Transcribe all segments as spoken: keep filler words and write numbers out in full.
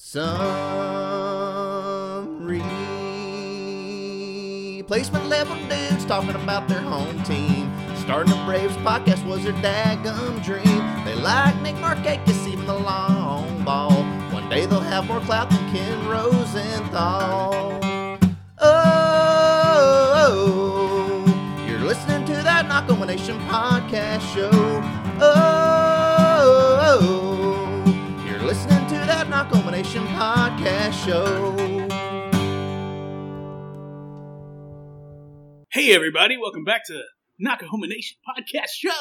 Some replacement level dudes talking about their home team. Starting a Braves podcast was their daggum dream. They like Nick Markakis, even the long ball. One day they'll have more clout than Ken Rosenthal. Oh, you're listening to that Knock On Nation podcast show. Oh, you're listening to that Knock On Nation podcast show. Hey everybody, welcome back to Knock On Nation podcast show.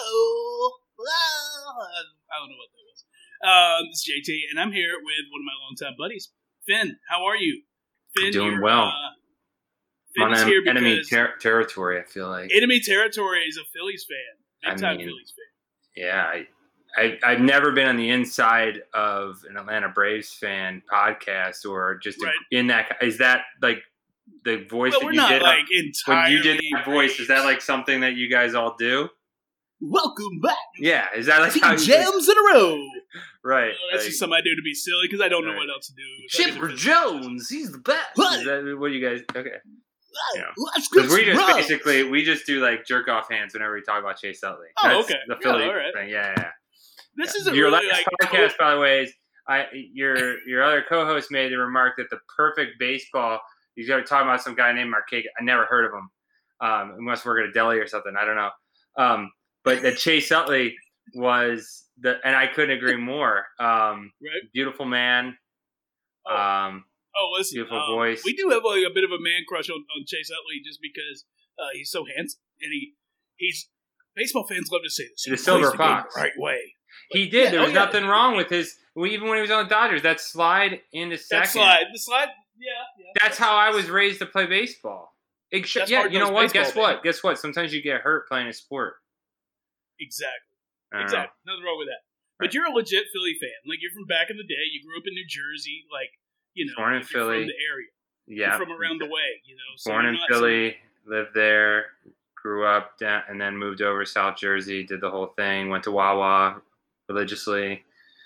I don't know what that was. Um, this is J T, and I'm here with one of my longtime buddies, Finn. How are you? Finn, doing well. Uh, I'm Finn's on here enemy because ter- territory, I feel like. enemy territory is a Phillies fan, big I time mean, Phillies fan. Yeah, I, I, I've never been on the inside of an Atlanta Braves fan podcast or just Right. in that. Is that like the voice Well, that we're you not did? like when entirely. you did that voice, is that like something that you guys all do? Welcome back. Yeah, is that like Two how you jams in a row. right? Oh, that's like, just something I do to be silly because I don't know Right. what else to do. So I get Chipper to- Jones, he's the best. What? Is that what you guys? Okay, yeah. Let's get Because we some just runs. basically we just do like jerk off hands whenever we talk about Chase Utley. Oh, That's okay. The Yeah, Philly all right. thing. Yeah, yeah. This Yeah. isn't Your really last like podcast, by the way, is I your your other co-host made the remark that the perfect baseball. You got to talk about some guy named Markakis. I never heard of him. Um, he must work at a deli or something. I don't know. Um, but that Chase Utley was the, and I couldn't agree more. Um, Right. Beautiful man. Oh. Um, Oh, listen, Beautiful um, voice. we do have like a bit of a man crush on, on Chase Utley just because uh, he's so handsome and he he's baseball fans love to say this. He The plays silver game fox. the right way. he did. Yeah, there oh, was yeah. nothing wrong with his. Well, even when he was on the Dodgers, that slide into second. That slide, the slide, yeah, yeah. That's how I was raised to play baseball. It sh- That's yeah, hard you know nosed what? baseball, Guess baby. what? Guess what? Sometimes you get hurt playing a sport. exactly, I don't know. exactly. Nothing wrong with that. But Right. you're a legit Philly fan. Like you're from back in the day. You grew up in New Jersey. Like you know, Born in like, you're Philly. from the area. Yeah. You're from around the way. You know, so Born you're in not Philly, lived there, grew up, down, and then moved over to South Jersey. Did the whole thing. Went to Wawa religiously.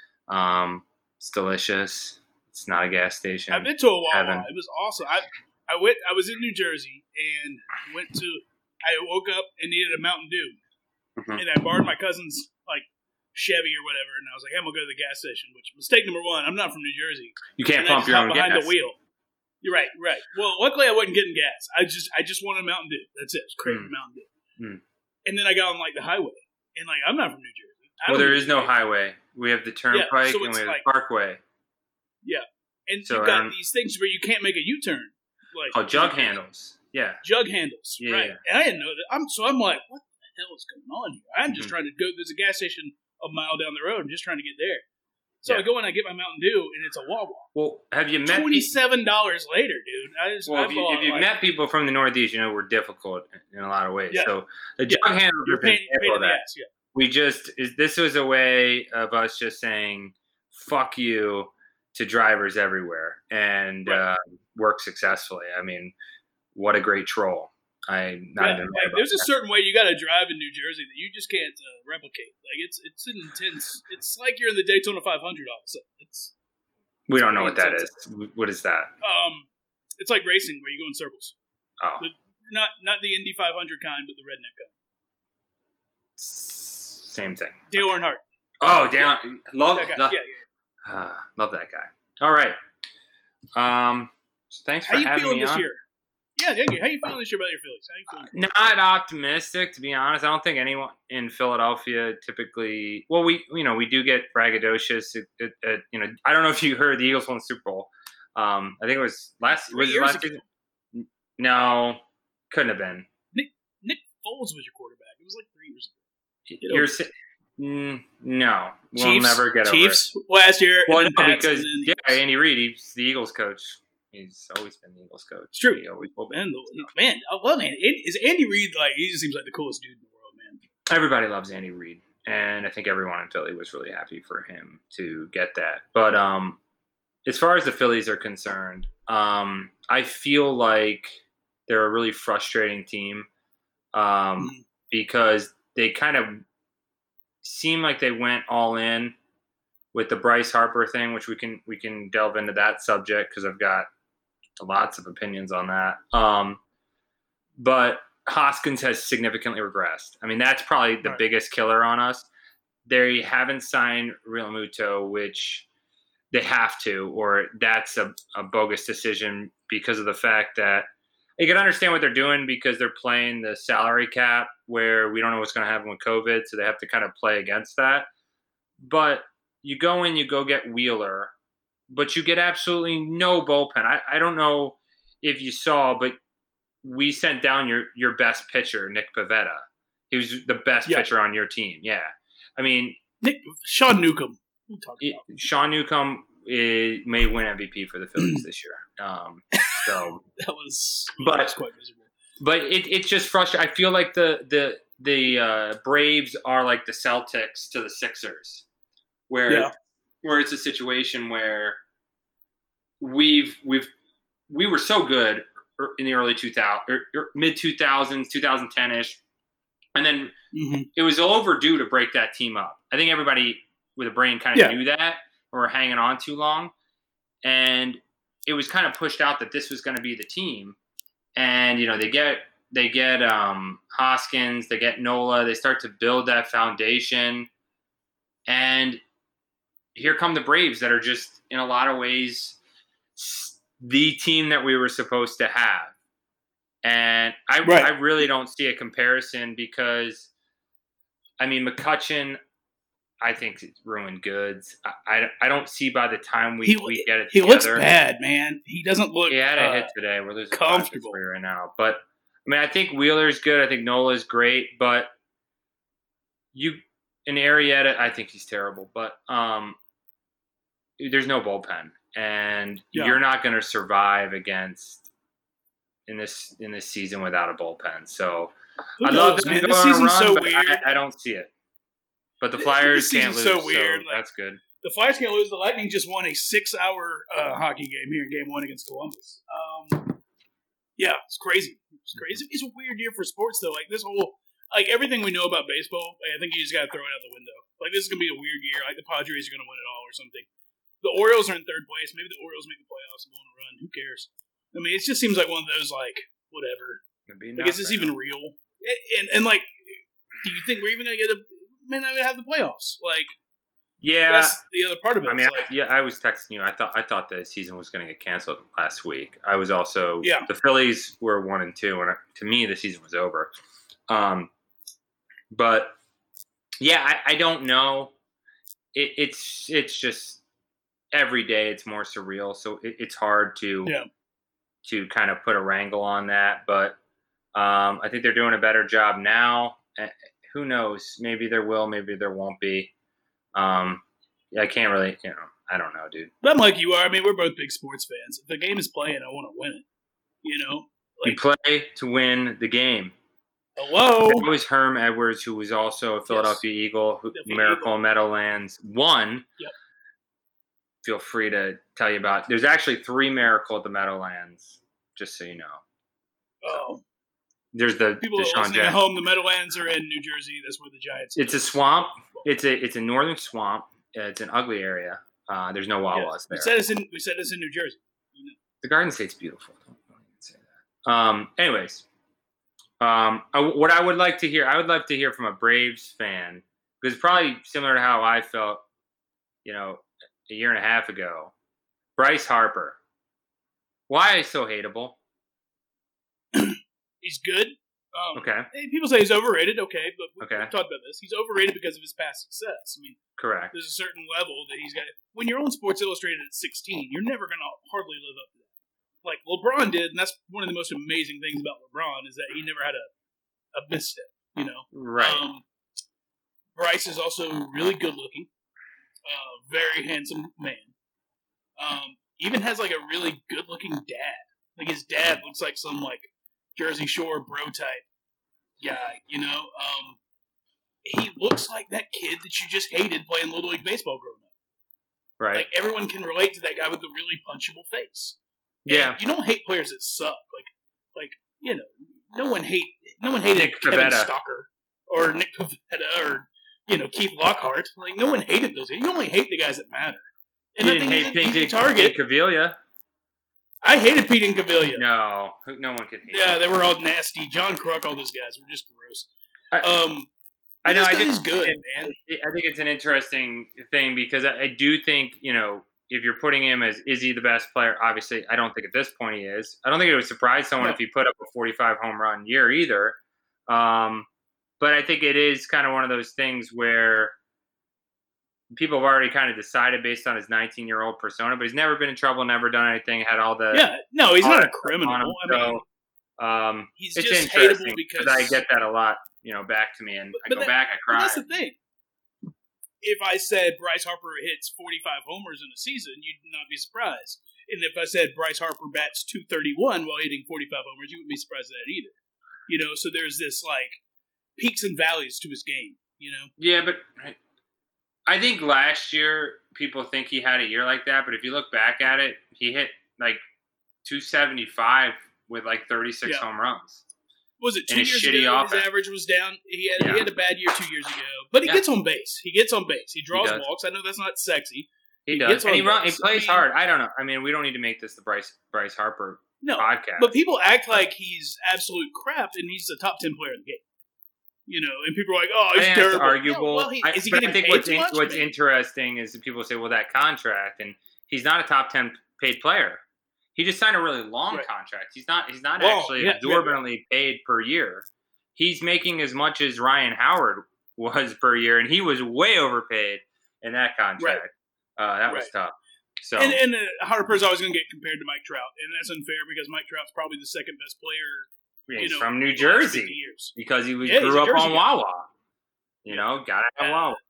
Um, it's delicious. It's not a gas station. I've been to a Wawa. Heaven. It was awesome. I I went. I was in New Jersey and went to. I woke up and needed a Mountain Dew, Mhm. and I borrowed my cousin's like Chevy or whatever, and I was like, "I'm gonna go to the gas station." Which mistake number one. I'm not from New Jersey. You can't And I pump just your hopped own behind gas. the wheel. You're right. Right. Well, luckily I wasn't getting gas. I just I just wanted a Mountain Dew. That's it. It's crazy Mm. Mountain Dew. Mm. And then I got on like the highway, and like I'm not from New Jersey. I Well, don't there even is no know. highway. We have the Turnpike so and it's we have like- the Parkway. And so you've got I'm- these things where you can't make a U-turn. Like Oh, jug handles. Yeah. jug handles, Yeah, right? yeah. And I didn't know that. I'm so I'm like, what the hell is going on here? I'm just Mhm. trying to go. There's a gas station a mile down the road. I'm just trying to get there. So Yeah. I go and I get my Mountain Dew, and it's a Wawa. Well, have you met? Twenty-seven dollars later, dude. I just Well, I if, you, bought, if you've like, met people from the Northeast, you know we're difficult in a lot of ways. Yeah. So the Yeah. jug handle you're is an paying, example paying of the that. ass, yeah. We just is this was a way of us just saying "fuck you" to drivers everywhere and Right. uh, work successfully. I mean, what a great troll! I not Yeah, even mad like, about there's a that. certain way you got to drive in New Jersey that you just can't uh, replicate. Like it's it's an intense. It's like you're in the Daytona five hundred all of a sudden. It's We don't know what that intense. is. What is that? um, it's like racing where you go in circles. Oh, The- Not not the Indy five hundred kind, but the redneck kind. same thing. Dale Earnhardt. Oh, damn! Love That guy. love, Yeah, yeah. uh, love that guy. All right. Um. so thanks for How you having feeling me this on. year? Yeah, thank you. How you feeling this year about your Phillies? How you feeling? Not optimistic, to be honest. I don't think anyone in Philadelphia typically. Well, we you know we do get braggadocious. At, at, at, you know, I don't know if you heard the Eagles won the Super Bowl. Um, I think it was last. Three Was it years last ago. season? No, couldn't have been. Nick Foles was your quarterback. It was like three years ago. Get You're over si- mm, no. We'll Chiefs, never get Chiefs last year. over it. Well, and no, the Pats, because and yeah, then- Andy Reid, he's the Eagles coach. He's always been the Eagles coach. It's true. He always will be. Man, the- man, I love Andy. Is Andy Reid like? He just seems like the coolest dude in the world, man. Everybody loves Andy Reid, and I think everyone in Philly was really happy for him to get that. But um, as far as the Phillies are concerned, um, I feel like they're a really frustrating team um, Mhm. because they kind of seem like they went all in with the Bryce Harper thing, which we can we can delve into that subject because I've got lots of opinions on that. Um, but Hoskins has significantly regressed. I mean, that's probably the Right. biggest killer on us. They haven't signed Real Muto, which they have to, or that's a, a bogus decision because of the fact that you can understand what they're doing because they're playing the salary cap where we don't know what's going to happen with COVID, so they have to kind of play against that. But you go in, you go get Wheeler, but you get absolutely no bullpen. I, I don't know if you saw, but we sent down your, your best pitcher, Nick Pivetta. He was the best Yeah. pitcher on your team. Yeah. I mean, Nick, Sean Newcomb. What are you talking it, about? Sean Newcomb is, may win M V P for the Phillies this year. Um, so, That was, But- that was quite miserable. but it, it's just frustrating. I feel like the the the uh, Braves are like the Celtics to the Sixers, where Yeah. where it's a situation where we've we've we were so good in the early two thousand or, or mid two thousands, two thousand ten ish, and then Mm-hmm. it was overdue to break that team up. I think everybody with a brain kind of Yeah. knew that or were hanging on too long. And it was kind of pushed out that this was going to be the team. And, you know, they get they get um, Hoskins, they get Nola, they start to build that foundation. And here come the Braves that are just, in a lot of ways, the team that we were supposed to have. And I, Right. I really don't see a comparison because, I mean, McCutchen, I think it's ruined goods. I, I, I don't see by the time we, He- we get it He together. looks bad, man. He doesn't look He had a uh, hit today. We're losing comfortable. for you right now. But, I mean, I think Wheeler's good. I think Nola's great. But you, in Arrieta, I think he's terrible. But um, there's no bullpen. And Yeah. you're not going to survive against in this in this season without a bullpen. So Who I love knows, them man? to This go on a season's run, so but weird. I, I don't see it. But the This- Flyers this can't lose, season's so weird, so like- that's good. The Flyers can't lose. The Lightning just won a six-hour uh, hockey game here in Game One against Columbus. Um, yeah, it's crazy. It's crazy. It's a weird year for sports, though. Like this whole, like everything we know about baseball, like, I think you just got to throw it out the window. Like this is gonna be a weird year. Like the Padres are gonna win it all or something. The Orioles are in third place. Maybe the Orioles make the playoffs and go on a run. Who cares? I mean, it just seems like one of those like whatever. It'd be Like, is this enough even right real? And, and and like, do you think we're even gonna get a? May not even have the playoffs. Like now. Yeah, that's the other part of it. I mean, It's I, like, yeah, I was texting you. I thought I thought the season was going to get canceled last week. I was also Yeah. the Phillies were one and two, and I, to me, the season was over. Um, but yeah, I, I don't know. It, it's it's just every day it's more surreal, so it, it's hard to Yeah. to kind of put a wrangle on that. But um, I think they're doing a better job now. Eh, Who knows? Maybe there will, maybe there won't be. Um, I can't really, you know, I don't know, dude. But I'm like you are. I mean, we're both big sports fans. If the game is playing, I want to win it. You know? You play to win the game. Hello? That was Herm Edwards, who was also a Philadelphia Eagle, who, Philadelphia Miracle on Meadowlands, won. Yep. Feel free to tell you about. There's actually three Miracle at the Meadowlands, just so you know. Oh. There's the People that are Deshaun listening at Jackson. home, the Meadowlands are in New Jersey. That's where the Giants It's a swamp. It's a it's a northern swamp. Uh, It's an ugly area. Uh, there's no Wawas Yeah. there. We said it's in we said it's in New Jersey. You know. The Garden State's beautiful. Don't, don't even say that. Um, anyways, um, I, what I would like to hear, I would love to hear from a Braves fan, because it's probably similar to how I felt, you know, a year and a half ago. Bryce Harper. Why is he so hateable? He's good. Um, Okay, hey, people say he's overrated. Okay, but we, Okay. we've talked about this. He's overrated because of his past success. I mean, correct. there's a certain level that he's got. When you're on Sports Illustrated at sixteen, you're never going to hardly live up to that. Like LeBron did, and that's one of the most amazing things about LeBron is that he never had a, a misstep, you know? Right. Um, Bryce is also really good looking, uh, very handsome man. Um, even has like a really good looking dad. Like his dad looks like some like Jersey Shore bro type guy, you know? Um, he looks like that kid that you just hated playing Little League Baseball growing up. right. Like everyone can relate to that guy with the really punchable face. And yeah. you don't hate players that suck. Like, like you know, no one hate no one hated Nick Kevin Pivetta. Stalker or Nick Pivetta or you know, Keith Lockhart. Like, no one hated those guys. You only hate the guys that matter. And You I didn't think hate he's an Pete easy target. Cavilla. I hated Pete and Cavilla. No, no one could hate. Yeah, him. they were all nasty. John Kruk, all those guys were just gross. I, Um, I know. I think just he's good, it, man. I think it's an interesting thing because I, I do think you know if you're putting him as is he the best player? Obviously, I don't think at this point he is. I don't think it would surprise someone No. if he put up a forty-five home run year either. Um, but I think it is kind of one of those things where people have already kind of decided based on his nineteen-year-old persona, but he's never been in trouble, never done anything, had all the Yeah, no, he's all not a that criminal. on him, I mean, so, um, he's it's just interesting hateable because I get that a lot, you know, back to me, and But- I but go that- back, I But cry. that's the thing. If I said Bryce Harper hits forty-five homers in a season, you'd not be surprised. And if I said Bryce Harper bats two thirty-one while hitting forty-five homers, you wouldn't be surprised at that either. You know, so there's this like peaks and valleys to his game. You know, Yeah, but I think last year people think he had a year like that, but if you look back at it, he hit like two seventy-five with like thirty-six Yeah. home runs. was it two And a years shitty ago? offense. His average was down. He had Yeah. he had a bad year two years ago, but he Yeah. gets on base. He gets on base. He draws does. walks. I know that's not sexy. He, He does, gets and he on run, he base. plays I mean- hard. I don't know. I mean, we don't need to make this the Bryce Bryce Harper No, podcast. but people act like he's absolute crap, and he's the top ten player in the game. You know, and people are like, "Oh, I he's think that's terrible." arguable. Yeah, well, he, I, is he but getting I think paid what's, too in, much? what's Maybe. interesting is that people say, "Well, that contract," and he's not a top ten paid player. He just signed a really long Right. contract. He's not. He's not Long, actually yeah, exorbitantly paid per year. He's making as much as Ryan Howard was per year, and he was way overpaid in that contract. Uh, that was Right. tough. So And, and uh, Harper's always going to get compared to Mike Trout, and that's unfair because Mike Trout's probably the second best player. he's you know, from New in the last fifty Jersey years. because he was, Yeah, he's grew a up Jersey on guy. Wawa. You know, gotta have Uh, Wawa.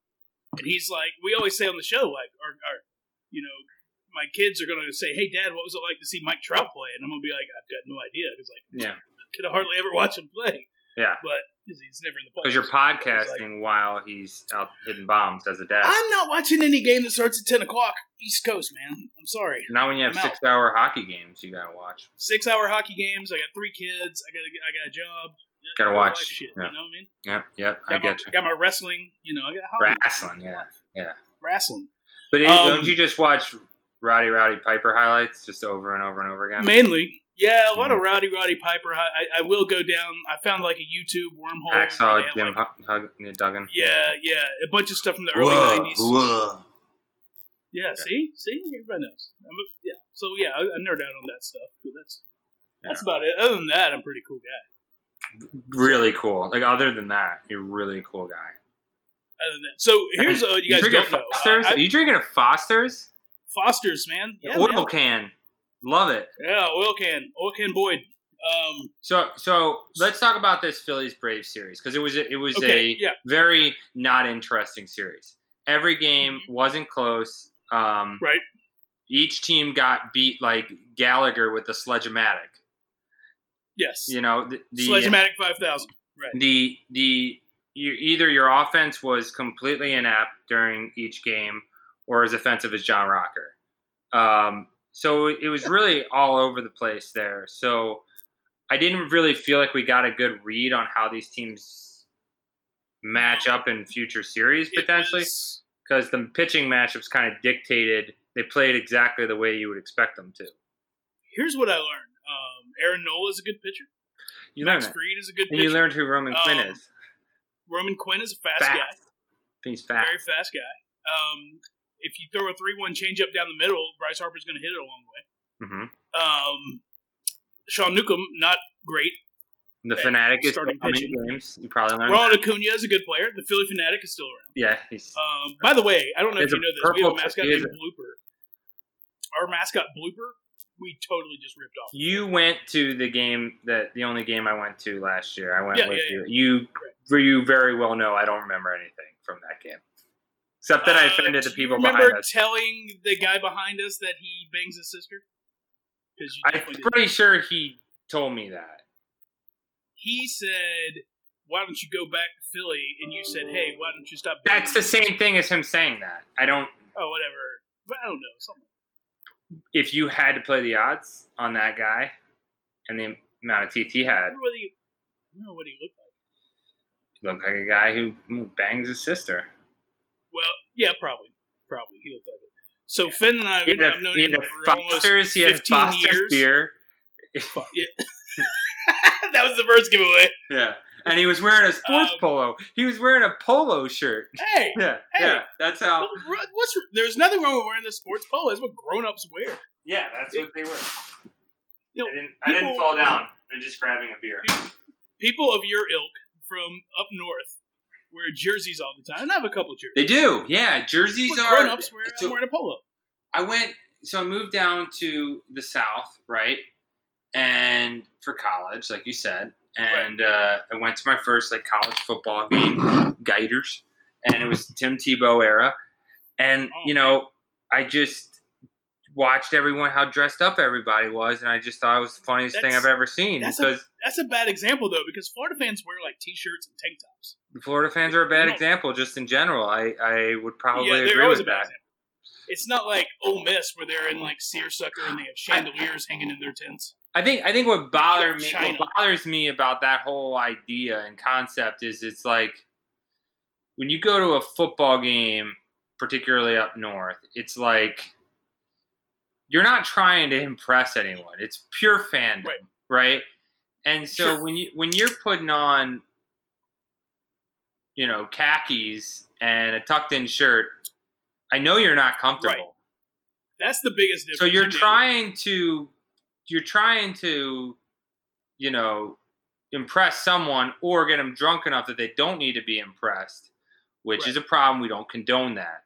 And he's like, we always say on the show, like, our, our you know, my kids are going to say, "Hey, Dad, what was it like to see Mike Trout play?" And I'm going to be like, "I've got no idea," because like, Yeah, I could hardly ever watch him play. yeah. But because he's never in the playoffs. Because you're So it's like, podcasting while he's out hitting bombs as a dad. I'm not watching any game that starts at ten o'clock East Coast, man. I'm sorry. Not when you have I'm out. six-hour hockey games, you gotta watch. Six hour hockey games. I got three kids. I got a, I got a job. Gotta I got watch. life Shit, Yeah. You know what I mean? Yep, yep, I Got my, get you. got my wrestling. You know, I got hobbies. Wrestling, yeah, yeah. Wrestling. But it, Um, don't you just watch Roddy Rowdy Piper highlights just over and over and over again? Mainly, yeah, a lot Mhm. of Rowdy Roddy Piper. I, I, I will go down. I found like a YouTube wormhole. Hacksaw They have, Jim like- Hug, Hug, Duggan. yeah, yeah, a bunch of stuff from the early Whoa, nineties. whoa. Yeah, see, see, everybody knows. I'm a, yeah, so yeah, I, I nerd out on that stuff. But that's that's about it. Other than that, I'm a pretty cool guy. Really cool. Like other than that, you're a really cool guy. Other than that, so here's uh, you guys drinking don't know. Foster's? I- I- Are you drinking a Foster's? Foster's, man. Yeah, Oil man. can. Love it. Yeah, oil can, oil can Boyd. Um, So, so let's talk about this Phillies Braves series because it was a, it was Okay, a yeah. very not interesting series. Every game wasn't close. Um, right. Each team got beat like Gallagher with the Sledge-O-Matic. Yes. You know, the the Sledge-O-Matic five thousand. Right. the, the you, either your offense was completely inept during each game, or as offensive as John Rocker. Um, so it was really all over the place there. So I didn't really feel like we got a good read on how these teams match up in future series It potentially, was- because the pitching matchups kind of dictated. They played exactly the way you would expect them to. Here's what I learned. Um, Aaron Nola is a good pitcher. You learned Max that. Fried is a good And pitcher. you learned who Roman Quinn Um, is. Roman Quinn is a fast, Fast. guy. He's fast. Very fast guy. Um, if you throw a three one changeup down the middle, Bryce Harper's going to hit it a long way. hmm Um, Sean Newcomb, not great. The Hey, Fanatic is starting coming pitching. games. You probably learned. Ronald Acuna is a good player. The Philly Fanatic is still around. Yeah, he's Um, by the way, I don't know There's if you a know this. We have a purple- mascot he is named Blooper. Our mascot Blooper, we totally just ripped off. You went to the game that the only game I went to last year. I went Yeah, with yeah, you. You, you very well know I don't remember anything from that game, except that I Uh, offended the do you people remember behind us. telling the guy behind us that he bangs his sister? Because I'm pretty sure he told me that. He said, "Why don't you go back to Philly?" And you said, "Hey, why don't you stop?" banging That's the your sister?" same thing as him saying that. I don't. Oh, whatever. But I don't know. Something. If you had to play the odds on that guy and the amount of teeth he I had, don't know what he, I don't know what he looked like. looked like a guy who, who bangs his sister. Well, yeah, probably. Probably. He looked like it. So Finn and I, He had a, I've known he him had a for almost Foster's, he had fifteen Foster's years. beer. Fuck, yeah. That was the first giveaway. Yeah. And he was wearing a sports Um, polo. He was wearing a polo shirt. Hey, Yeah, Hey. yeah. That's how. what's there's nothing wrong with wearing the sports polo. That's what grown-ups wear. Yeah, that's what they were. You know, I didn't, I didn't people- fall down. I'm just grabbing a beer. People of your ilk from up north wear jerseys all the time. And I have a couple jerseys. They do. Yeah, jerseys What are. grown-ups wear. so I'm wearing a polo. I went. So I moved down to the South, right? And for college, like you said, and uh, I went to my first like college football game, Gators, and it was Tim Tebow era, and Oh, you know, I just watched everyone how dressed up everybody was, and I just thought it was the funniest thing That's- I've ever seen that's a- because That's a bad example though, because Florida fans wear like t-shirts and tank tops. the Florida fans are a bad No. example just in general. I I would probably yeah, they're agree always with a bad that. example. It's not like Ole Miss where they're in like seersucker and they have chandeliers hanging in their tents. I think I think what bothers me China. what bothers me about that whole idea and concept is it's like when you go to a football game, particularly up north, it's like you're not trying to impress anyone. It's pure fandom, Right. right? And so Sure. when you when you're putting on, you know, khakis and a tucked in shirt, I know you're not comfortable. That's the biggest difference. So you're You nailed it. trying to, you're trying to, you know, impress someone or get them drunk enough that they don't need to be impressed, which Right. is a problem. We don't condone that.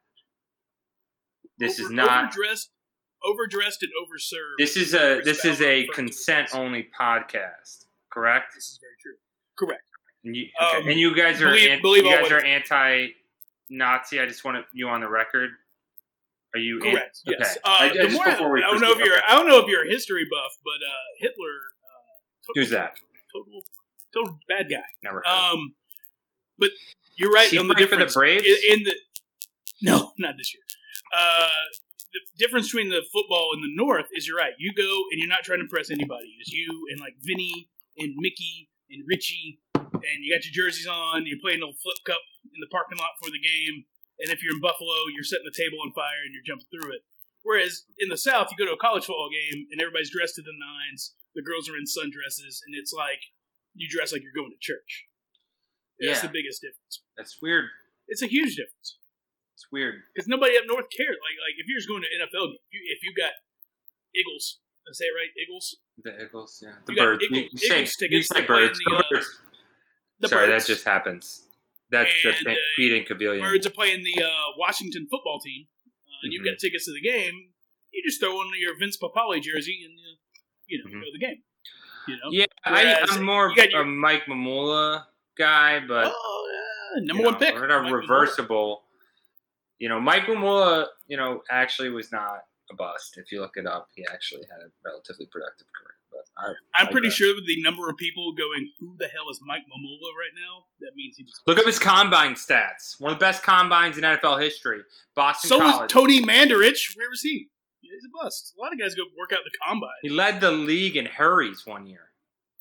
This Over- is not. overdressed, overdressed and overserved. This is a this is a Respect. consent only podcast, correct? This is very true. Correct. And you, okay. Um, and you guys are believe- an- believe you all guys women. are anti-Nazi. I just want you on the record. Are you an- Correct. Yes. Okay. Uh, I- I the just more, before we I don't know if proceed, you're. okay. I don't know if you're a history buff, but uh, Hitler. Uh, total, Who's that? Total, total bad guy. Never. heard. Um, but you're right Is he on the playing for the difference Braves? in, in the. No, not this year. Uh, the difference between the football in the North is you're right. You go and you're not trying to impress anybody. It's you and like Vinny and Mickey and Richie, and you got your jerseys on. You're playing a little flip cup in the parking lot for the game. And if you're in Buffalo, you're setting the table on fire and you're jumping through it. Whereas in the South, you go to a college football game and everybody's dressed to the nines. The girls are in sundresses, and it's like you dress like you're going to church. That's Yeah. the biggest difference. That's weird. It's a huge difference It's weird. because nobody up north cares. Like, like if you're just going to N F L game, if you, if you got Eagles, did I say it right? Eagles, The Eagles, yeah. The You got birds. Eagle- you, you say, Eagles you tickets say to play in birds. the, The uh, birds. the Sorry, Birds. that just happens. That's the And, pa- uh, Pete Cavilion. Birds are playing the uh, Washington football team, uh, and you've Mhm. got tickets to the game. You just throw on your Vince Papale jersey and you, you know Mhm. go to the game. You know, Yeah, I, Whereas I'm more you got your- a Mike Mamula guy, but oh, yeah, number you one know, pick. we're at a Mike reversible. You know, Mike Mamula, you know, actually was not a bust. If you look it up, he actually had a relatively productive career. But I, I'm I pretty digress. sure with the number of people going, "Who the hell is Mike Mamula right now?" That means he was. Look up his combine stats. One of the best combines in N F L history. Boston So College. was Tony Mandarich. Where was he? Yeah, he's a bust. A lot of guys go work out the combine. he led the league in hurries one year.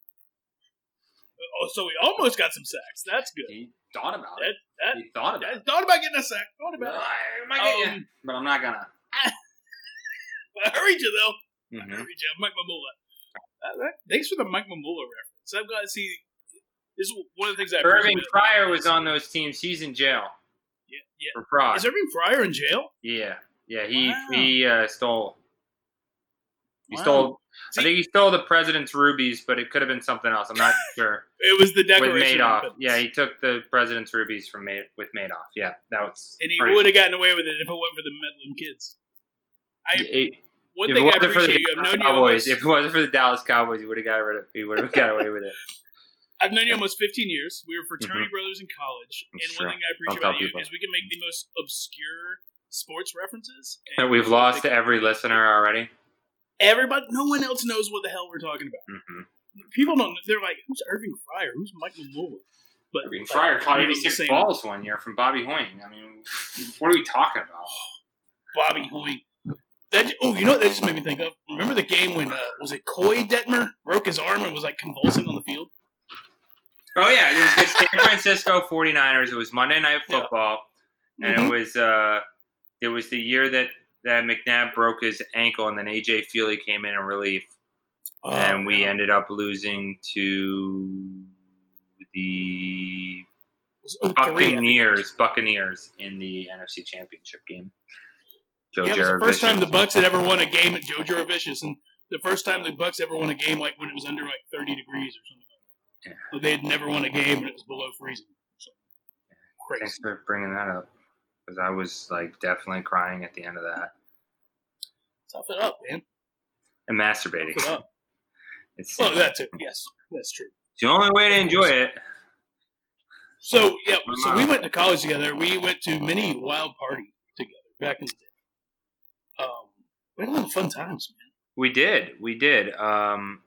Oh, so he almost got some sacks. That's good. He thought about That it. that. He thought about I it. thought about getting a sack. Thought about it. I might get you, Um, but I'm not gonna. I hurried you though. I Mhm. hurried you. Mike Mamula. Uh, that- thanks for the Mike Mamula reference. I'm glad to see. This is one of the things I. Irving appreciate. Fryer was on those teams. He's in jail Yeah, yeah. for fraud. Is Irving Fryer in jail? Yeah, yeah. He Wow. he uh, stole. He Wow. stole. See- I think he stole the president's rubies, but it could have been something else. I'm not sure. It was the With Declaration of Madoff, Independence. yeah, he took the president's rubies from Ma- with Madoff. Yeah, that was. And he pretty- would have gotten away with it if it wasn't for the meddling kids. I It- one if thing it I wasn't for the appreciate you. I've Dallas known you Cowboys, almost. if it wasn't for the Dallas Cowboys, he would have got rid of. He would have got away with it. I've known you almost fifteen years. We were fraternity Mhm. brothers in college, and Sure. one thing I appreciate Don't tell about you people. is we can make the most obscure sports references. And we've lost every listener already. Everybody, no one else knows what the hell we're talking about. Mm-hmm. People don't. They're like, "Who's Irving Fryer? Who's Mike Mamula?" But Irving like, Fryer caught we were the eighty-six same- balls one year from Bobby Hoying. I mean, what are we talking about? Bobby Hoying. That, oh, you know what that just made me think of? Remember the game when uh, was it Coy Detmer broke his arm and was like convulsing on the field? Oh, yeah. It was the San Francisco forty-niners. It was Monday Night Football. Yeah. And mm-hmm. it was uh, it was the year that, that McNabb broke his ankle, and then A J Feely came in in relief. Oh, and we man. ended up losing to the Buccaneers, Buccaneers in the N F C Championship game. Joe yeah, it was the first time the Bucs had ever won a game at Joe Juravicious, and the first time the Bucs ever won a game like when it was under like thirty degrees or something. Yeah. So they had never won a game when it was below freezing. So, crazy. Thanks for bringing that up, because I was like definitely crying at the end of that. Tough it up, man. And masturbating. Tough it up. It's oh, that's it. Yes, that's true. It's the only way to enjoy it. So yeah, so we went to college together. We went to many wild party together back in the day. Um, we had a lot of fun times, man. We did, we did. Um,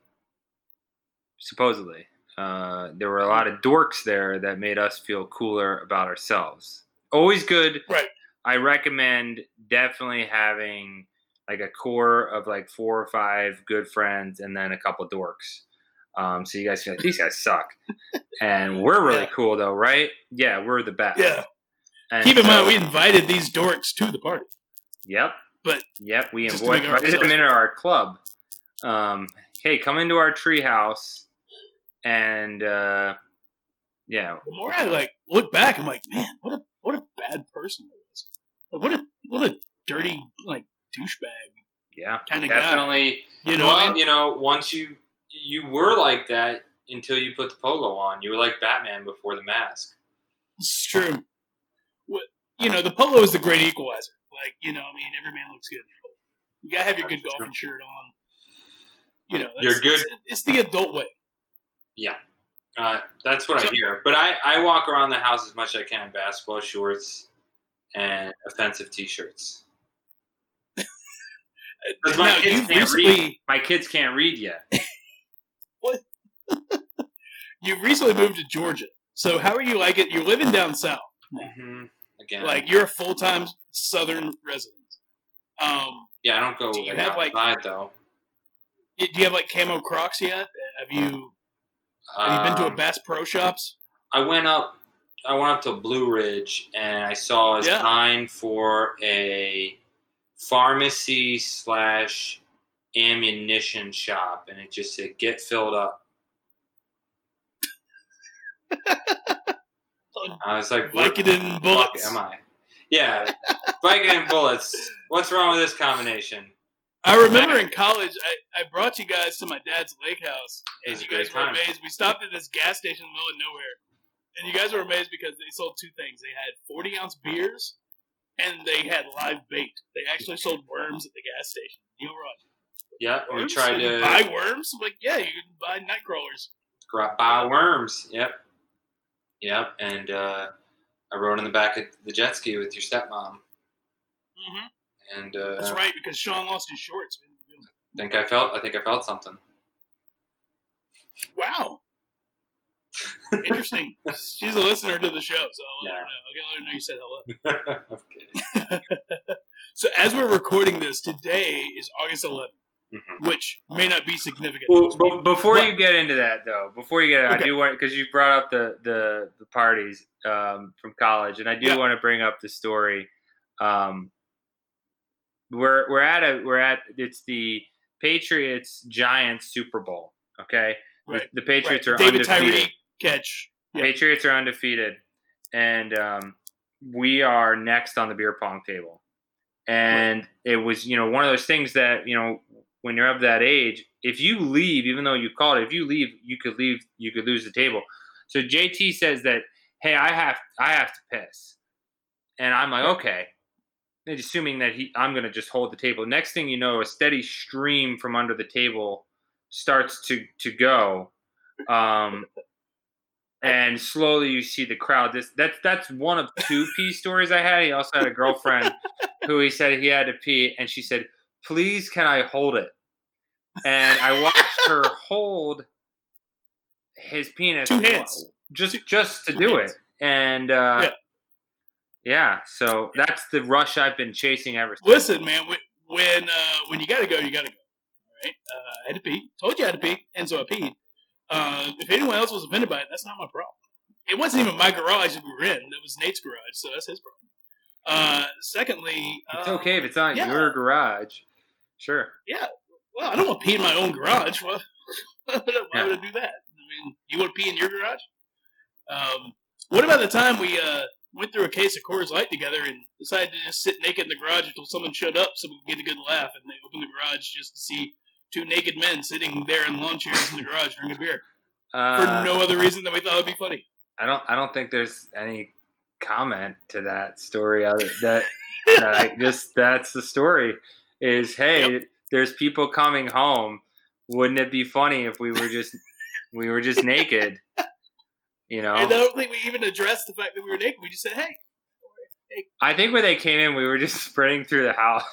supposedly, uh, there were a lot of dorks there that made us feel cooler about ourselves. Always good. Right. I recommend definitely having like a core of like four or five good friends and then a couple dorks. Um, so you guys feel like these guys suck. And we're really yeah. cool though, right? Yeah, we're the best. Yeah. And keep in so, mind, we invited these dorks to the party. Yep. But yep, we invited them into our club. Um, hey, come into our treehouse, and uh, yeah. The more I like look back, I'm like, man, what a what a bad person I was. Like, what a what a dirty like douchebag. Yeah, kind of definitely. Guy. You know, well, I mean? you know, once you you were like that until you put the polo on. You were like Batman before the mask. It's true. What you know, the polo is the great equalizer. Like, you know, I mean, every man looks good in the polo. You gotta have your good golfing shirt on. You know, you're good. It's, it's the adult way. Yeah, uh, that's what so, I hear. But I, I walk around the house as much as I can in basketball shorts and offensive T-shirts. Because my, kids can't recently... read. my kids can't read yet. What? You've recently moved to Georgia. So how are you like it? You're living down south. Mm-hmm. Again. Like, you're a full-time southern resident. Um, yeah, I don't go do you like, have, outside, like, though. Do you have, like, camo Crocs yet? Have you, have you been to a Bass Pro Shops? I went up I went up to Blue Ridge, and I saw a yeah. sign for a pharmacy slash ammunition shop, and it just said, get filled up. I was like, Vicodin bullets. Am I? Yeah, Vicodin bullets. What's wrong with this combination? I remember in college, I, I brought you guys to my dad's lake house. And you guys were time. amazed. We stopped at this gas station in the middle of nowhere. And you guys were amazed because they sold two things. They had forty-ounce beers, and they had live bait. They actually sold worms at the gas station. You know what? Yeah, worms? we tried to... buy worms? I'm like, yeah, you can buy night crawlers. Buy worms, yep. Yep, and uh, I rode in the back of the jet ski with your stepmom. Mm-hmm. And uh, that's right, because Sean lost his shorts. I think I felt. I think I felt something. Wow. Interesting. She's a listener to the show, so I'll let, yeah. her, know. I'll let her know you said hello. Okay. So as we're recording this, today is August eleventh, mm-hmm. which may not be significant. Well, b- before but, you get into that, though, before you get, okay. I do want, because you brought up the the, the parties um, from college, and I do yeah. want to bring up the story. Um, we're we're at a we're at it's the Patriots Giants Super Bowl. Okay, right. the, the Patriots right. are David undefeated. Tyree catch. Yeah. Patriots are undefeated, and um, we are next on the beer pong table. And right. it was, you know, one of those things that, you know, when you're of that age, if you leave, even though you called it, if you leave, you could leave, you could lose the table. So J T says that, hey, I have, I have to piss, and I'm like, okay. And assuming that he, I'm going to just hold the table. Next thing you know, a steady stream from under the table starts to to go, um, and slowly you see the crowd. This that's that's one of two pee stories I had. He also had a girlfriend who he said he had to pee, and she said, "Please, can I hold it?" And I watched her hold his penis two hands just just to do it, and. Uh, yeah. Yeah, so that's the rush I've been chasing ever since. Listen, man, when uh, when you gotta go, you gotta go. All right, uh, I had to pee. Told you I had to pee, and so I peed. Uh, if anyone else was offended by it, that's not my problem. It wasn't even my garage that we were in. That was Nate's garage, so that's his problem. Uh, secondly, It's uh, okay if it's not yeah. your garage. Sure. Yeah. Well, I don't want to pee in my own garage. Why, why would I do that? I mean, you want to pee in your garage? Um, what about the time we uh, went through a case of Coors Light together and decided to just sit naked in the garage until someone showed up so we could get a good laugh, and they opened the garage just to see two naked men sitting there in lawn chairs in the garage drinking beer Uh, for no other reason than we thought it would be funny. I don't. I don't think there's any comment to that story. Other that, that I just that's the story. Is hey, Yep. there's people coming home. Wouldn't it be funny if we were just we were just naked? You know. And I don't think we even addressed the fact that we were naked. We just said, "Hey." hey. I think when they came in, we were just sprinting through the house.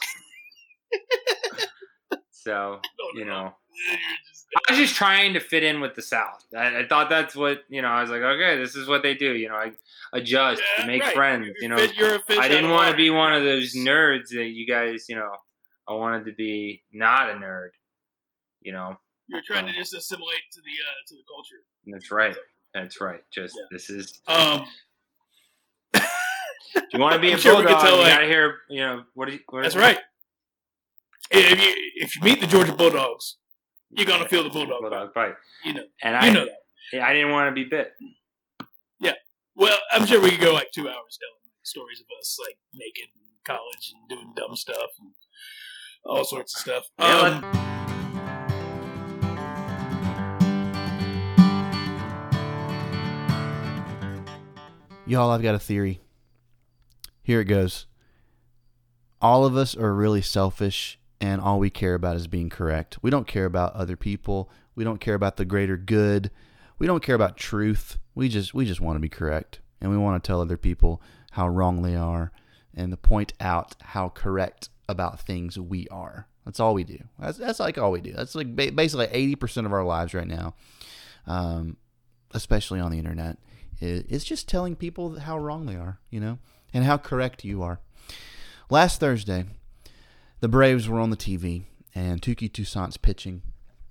So No, you no. know. You're just, I was just trying to fit in with the South. I, I thought that's what, you know, I was like, okay, this is what they do. You know, I adjust, Yeah, to make right. friends. You know, Fit- you're a fish I out didn't of want to water. be one of those nerds that you guys, you know, I wanted to be not a nerd, you know. You're trying to just assimilate to the uh, to the culture. That's right. That's right. Just, Yeah. this is, Um, if you want to be a I'm sure we bulldog, could tell, you like- got to hear, you know, what, do you, what that's is right. If you if you meet the Georgia Bulldogs, you're gonna feel the bulldog. Bulldog fight. You know, And you I, know that. yeah, I didn't want to be bit. Well, I'm sure we could go like two hours telling stories of us like naked in college and doing dumb stuff and all sorts of stuff. Yeah, Um, Y'all, I've got a theory. Here it goes. All of us are really selfish, and all we care about is being correct. We don't care about other people. We don't care about the greater good. We don't care about truth. We just we just want to be correct, and we want to tell other people how wrong they are and to point out how correct about things we are. That's all we do. That's that's like all we do. That's like ba- basically eighty percent of our lives right now, um, especially on the internet. It's just telling people how wrong they are, you know, and how correct you are. Last Thursday, the Braves were on the T V, and Touki Toussaint's pitching.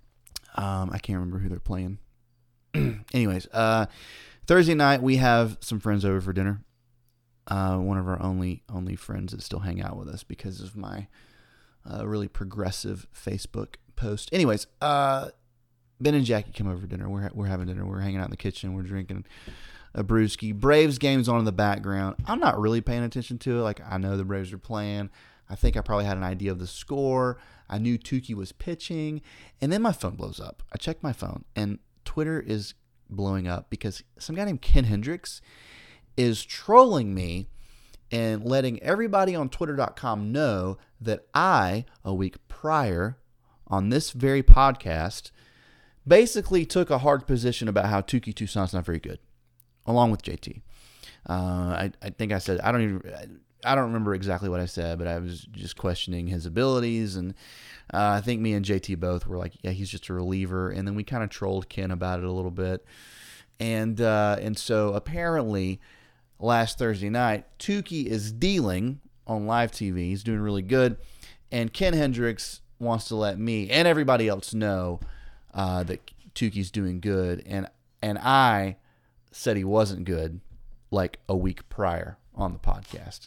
Um, I can't remember who they're playing. Anyways, uh, Thursday night, we have some friends over for dinner. Uh, one of our only only friends that still hang out with us because of my uh, really progressive Facebook post. Anyways, uh, Ben and Jackie come over for dinner. We're we're having dinner. We're hanging out in the kitchen. We're drinking a brewski. Braves game's on in the background. I'm not really paying attention to it. Like, I know the Braves are playing. I think I probably had an idea of the score. I knew Touki was pitching. And then my phone blows up. I check my phone, and Twitter is blowing up because some guy named Ken Hendricks is trolling me and letting everybody on twitter dot com know that I, a week prior, on this very podcast, basically took a hard position about how Touki Toussaint's not very good, along with J T. Uh, I, I think I said, I don't even, I don't remember exactly what I said, but I was just questioning his abilities. And uh, I think me and J T both were like, yeah, he's just a reliever. And then we kind of trolled Ken about it a little bit. And, uh, and so apparently last Thursday night, Touki is dealing on live T V. He's doing really good. And Ken Hendricks wants to let me and everybody else know uh, that Touki's doing good. And, and I said he wasn't good like a week prior on the podcast.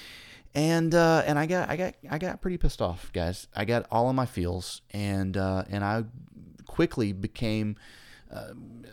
And uh, and I got I got I got pretty pissed off, guys. I got all of my feels, and uh, and I quickly became uh,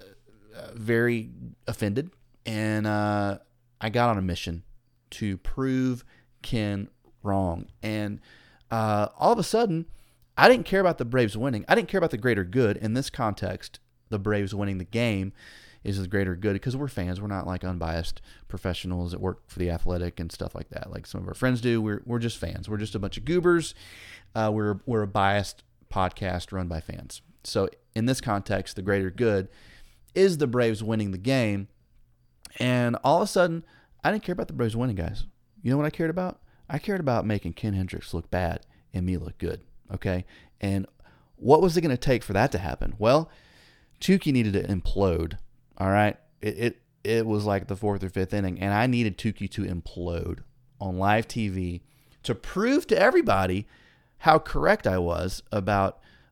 very offended, and uh, I got on a mission to prove Ken wrong. And uh, all of a sudden, I didn't care about the Braves winning. I didn't care about the greater good. In this context, the Braves winning the game is the greater good because we're fans. We're not like unbiased professionals that work for the Athletic and stuff like that, like some of our friends do. We're we're just fans. We're just a bunch of goobers. Uh, we're we're a biased podcast run by fans. So in this context, the greater good is the Braves winning the game. And all of a sudden, I didn't care about the Braves winning, guys. You know what I cared about? I cared about making Ken Hendricks look bad and me look good. Okay, and what was it going to take for that to happen? Well, Touki needed to implode. All right, it, it it was like the fourth or fifth inning, and I needed Touki to implode on live T V to prove to everybody how correct I was about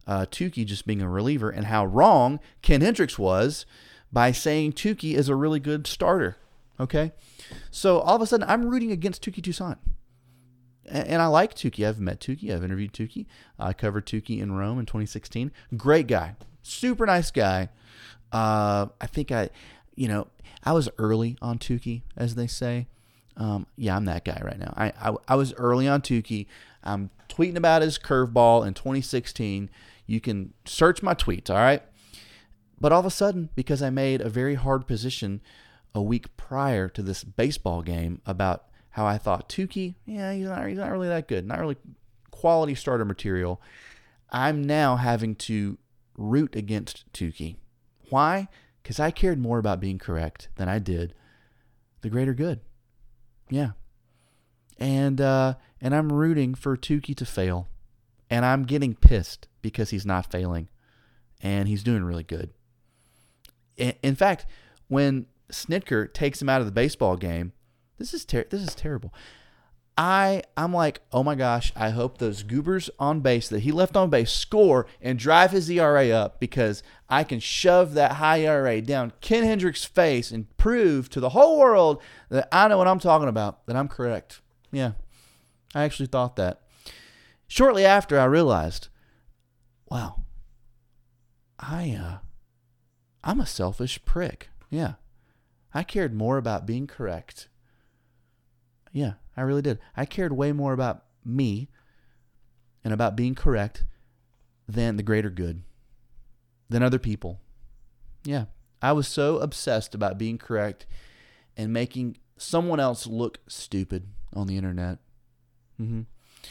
uh, Tukey just being a reliever and how wrong Ken Hendricks was by saying Tukey is a really good starter. Okay? So all of a sudden, I'm rooting against Touki Toussaint. And, and I like Tukey. I've met Tukey. I've interviewed Tukey. I covered Tukey in Rome in twenty sixteen. Great guy. Super nice guy. Uh, I think I, you know, I was early on Tukey, as they say. Um, yeah, I'm that guy right now. I, I, I was early on Tukey. I'm tweeting about his curveball in twenty sixteen. You can search my tweets, all right? But all of a sudden, because I made a very hard position a week prior to this baseball game about how I thought Tukey, yeah, he's not, he's not really that good, not really quality starter material, I'm now having to root against Tukey. Why? Because I cared more about being correct than I did the greater good. Yeah. And uh, and I'm rooting for Tukey to fail. And I'm getting pissed because he's not failing. And he's doing really good. In, in fact, when Snitker takes him out of the baseball game, this is ter- this is terrible. I, I'm like, oh my gosh, I hope those goobers on base that he left on base score and drive his E R A up, because I can shove that high E R A down Ken Hendricks' face and prove to the whole world that I know what I'm talking about, that I'm correct. Yeah, I actually thought that. Shortly after, I realized, wow, I, uh, I'm a selfish prick. Yeah, I cared more about being correct. Yeah, I really did. I cared way more about me and about being correct than the greater good, than other people. Yeah, I was so obsessed about being correct and making someone else look stupid on the internet. Mm-hmm.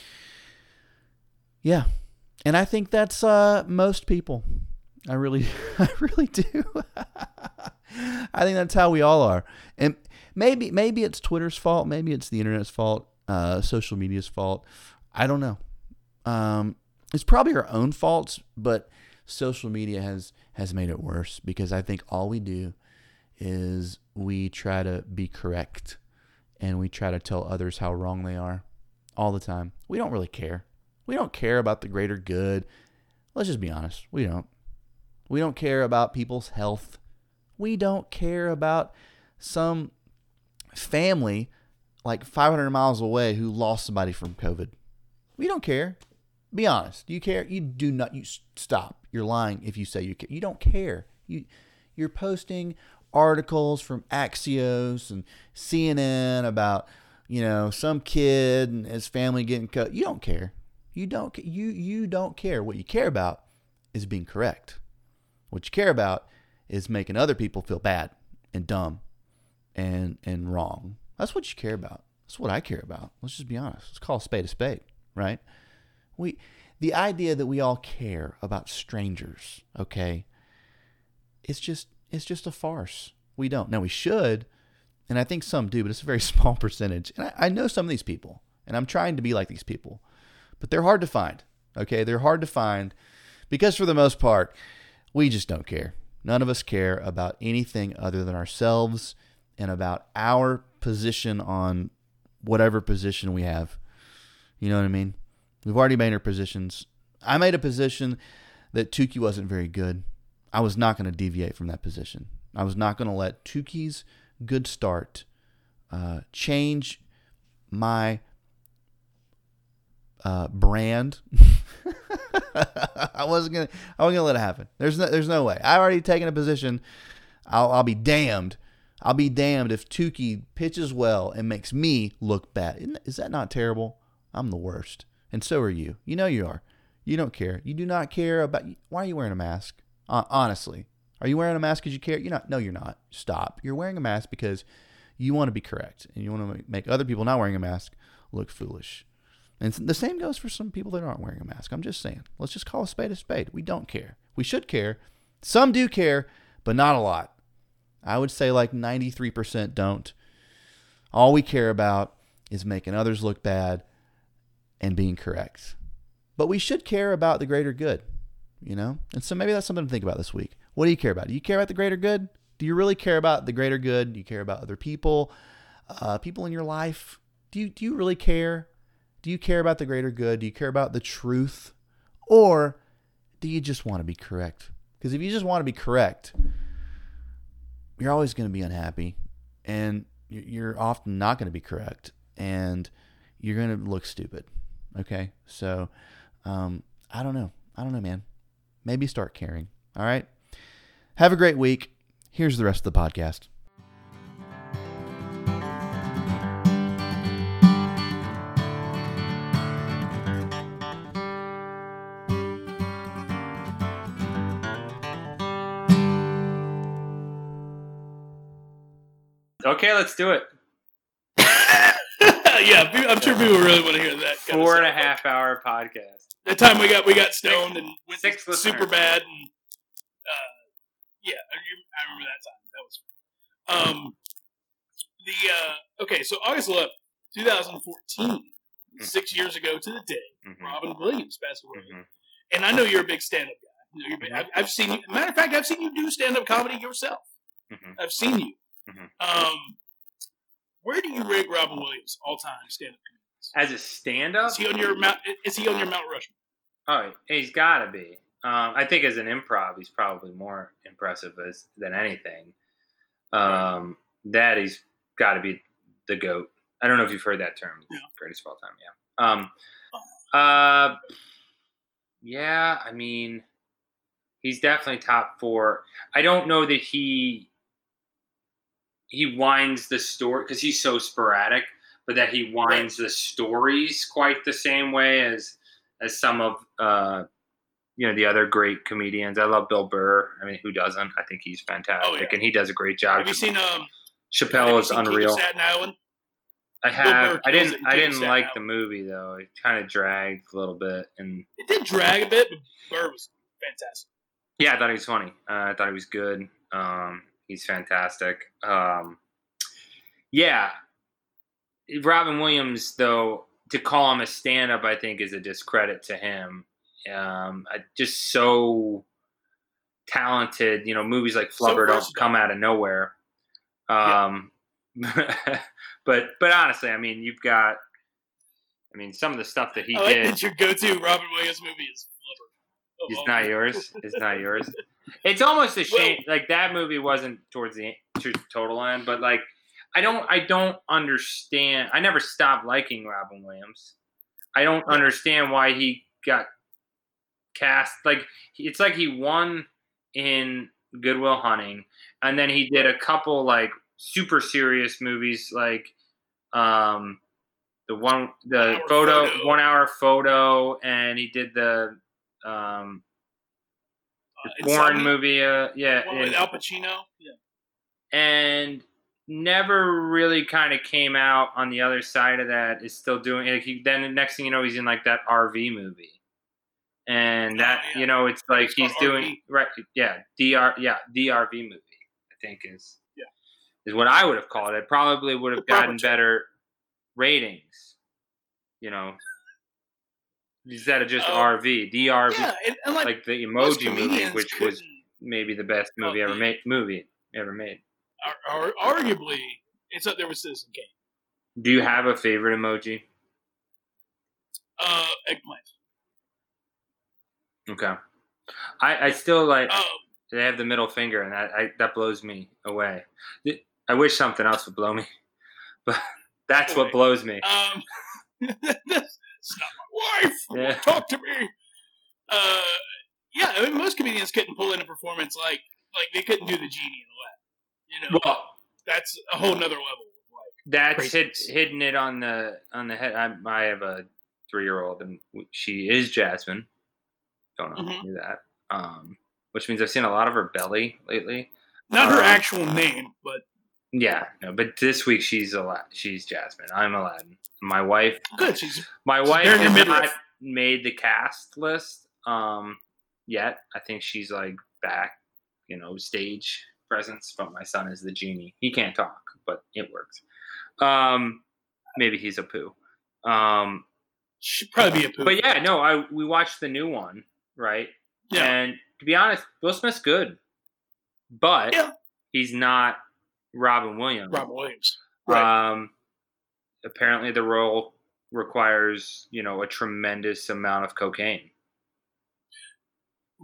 Yeah, and I think that's uh, most people. I really, I really do. I think that's how we all are. And maybe maybe it's Twitter's fault. Maybe it's the internet's fault. Uh, social media's fault. I don't know. Um, it's probably our own faults, but social media has, has made it worse, because I think all we do is we try to be correct and we try to tell others how wrong they are all the time. We don't really care. We don't care about the greater good. Let's just be honest. We don't. We don't care about people's health. We don't care about some family like five hundred miles away who lost somebody from COVID. We don't care. Be honest. Do you care? You do not. You stop. You're lying if you say you care. You don't care. You, you're posting articles from Axios and C N N about, you know, some kid and his family getting cut. You don't care. You don't. You you don't care. What you care about is being correct. What you care about is making other people feel bad and dumb and and wrong. That's what you care about. That's what I care about. Let's just be honest. Let's call a spade a spade, right? We, the idea that we all care about strangers, okay, it's just it's just a farce. We don't. Now, we should, and I think some do, but it's a very small percentage. And I, I know some of these people, and I'm trying to be like these people, but they're hard to find, okay? They're hard to find because, for the most part, we just don't care. None of us care about anything other than ourselves and about our position on whatever position we have. You know what I mean? We've already made our positions. I made a position that Tukey wasn't very good. I was not going to deviate from that position. I was not going to let Tukey's good start uh, change my uh, brand. I wasn't gonna. I wasn't gonna let it happen. There's no. There's no way. I've already taken a position. I'll. I'll be damned. I'll be damned if Tukey pitches well and makes me look bad. Isn't, is that not terrible? I'm the worst, and so are you. You know you are. You don't care. You do not care about. Why are you wearing a mask? Uh, honestly, are you wearing a mask because you care? You're not. No, you're not. Stop. You're wearing a mask because you want to be correct and you want to make other people not wearing a mask look foolish. And the same goes for some people that aren't wearing a mask. I'm just saying. Let's just call a spade a spade. We don't care. We should care. Some do care, but not a lot. I would say like ninety-three percent don't. All we care about is making others look bad and being correct. But we should care about the greater good, you know? And so maybe that's something to think about this week. What do you care about? Do you care about the greater good? Do you really care about the greater good? Do you care about other people? Uh, people in your life? Do you, do you really care? Do you care about the greater good? Do you care about the truth? Or do you just want to be correct? Because if you just want to be correct, you're always going to be unhappy, and you're often not going to be correct, and you're going to look stupid. Okay? So, um, I don't know. I don't know, man. Maybe start caring. All right? Have a great week. Here's the rest of the podcast. Okay, let's do it. Yeah, I'm sure people really want to hear that. Kind Four of and a stuff. half hour podcast. The time we got we got stoned and went Six super listeners. bad, and uh, yeah, I remember that time. That was um the uh, okay. So August eleventh, twenty fourteen, six years ago to the day, Mm-hmm. Robin Williams passed away, Mm-hmm. and I know you're a big stand-up guy. You know, you're big, I've, I've seen you. Matter of fact, I've seen you do stand-up comedy yourself. Mm-hmm. I've seen you. Mm-hmm. Um, where do you rank Robin Williams all-time stand-up comedians? As a stand-up, Is he on your Mount? Is he on your Mount Rushmore? oh, he's got to be. Um, I think as an improv, he's probably more impressive as than anything. Um, that he's got to be the GOAT. I don't know if you've heard that term, Yeah. greatest of all time. Yeah. Um. Uh. Yeah. I mean, he's definitely top four. I don't know that he he winds the story because he's so sporadic, but that he winds the stories quite the same way as as some of uh you know the other great comedians. I love Bill Burr. I mean, who doesn't? I think he's fantastic, Oh, yeah. and he does a great job. Have you seen um? Chappelle have you is seen King of unreal. Staten Island? I Bill have. Burr I kills didn't. it in I King of didn't Staten like Island. the movie though. It kind of dragged a little bit, and It did drag a bit, but Burr was fantastic. yeah, I thought he was funny. Uh, I thought he was good. Um, he's fantastic. Um, yeah, Robin Williams though, to call him a stand-up, I think is a discredit to him. Um, I, just so talented. You know, movies like So Flubber don't versatile. come out of nowhere. Um, but but honestly, I mean, you've got. I mean, some of the stuff that he I like did. that your go-to Robin Williams movie is Flubber. Of It's all not time. yours. It's not yours. It's almost a Well- shame. Like that movie wasn't towards the to the total end, but like I don't I don't understand. I never stopped liking Robin Williams. I don't Yeah. understand why he got cast. Like it's like he won in Good Will Hunting, and then he did a couple like super serious movies, like um the one the One Hour photo, Photo. one hour photo, and he did the um. Uh, Bourne Insomnia, movie, uh, yeah, one and, with Al Pacino. Yeah. and never really kind of came out on the other side of that. Is still doing. Like he, then the next thing you know, he's in like that R V movie, and that Oh, yeah. you know, it's like It's he's called doing R V. right. Yeah, D R, yeah, D R V movie. I think is Yeah. is what I would have called it. Probably would have The proper gotten term. better ratings. You know, instead of just Um, R V, D R V, Yeah, and, and like, like the most Emoji movie, comedians which was couldn't- maybe the best Oh, movie ever yeah. made. Movie ever made. Ar- ar- arguably, it's up there with Citizen Kane. Do you have a favorite emoji? Uh, eggplant. Okay. I, I still like Um, they have the middle finger, and that I, that blows me away. I wish something else would blow me, but that's what blows me. um, it's not my wife. Yeah. Talk to me. Uh, yeah, I mean, most comedians couldn't pull in a performance like like they couldn't do the genie in the lab. You know, Well, that's a whole nother level. Of like, that's hid, craziness. hitting it on the on the head. I, I have a three year old, and she is Jasmine. Don't know Mhm. who that. Um, which means I've seen a lot of her belly lately. not her Um, actual name, but Yeah, no, but this week she's Ala- she's Jasmine. I'm Aladdin. My wife, good. She's my She's wife bearing your has not midriff. made the cast list um yet. I think she's like back, you know, stage presence. But my son is the genie. He can't talk, but it works. Um, maybe he's a poo. Um, should probably be a poop. but yeah, no, I we watched the new one, right? yeah, And to be honest, Will Smith's good, but Yeah. he's not Robin Williams. Robin Williams. Right. Um, apparently, the role requires, you know, a tremendous amount of cocaine.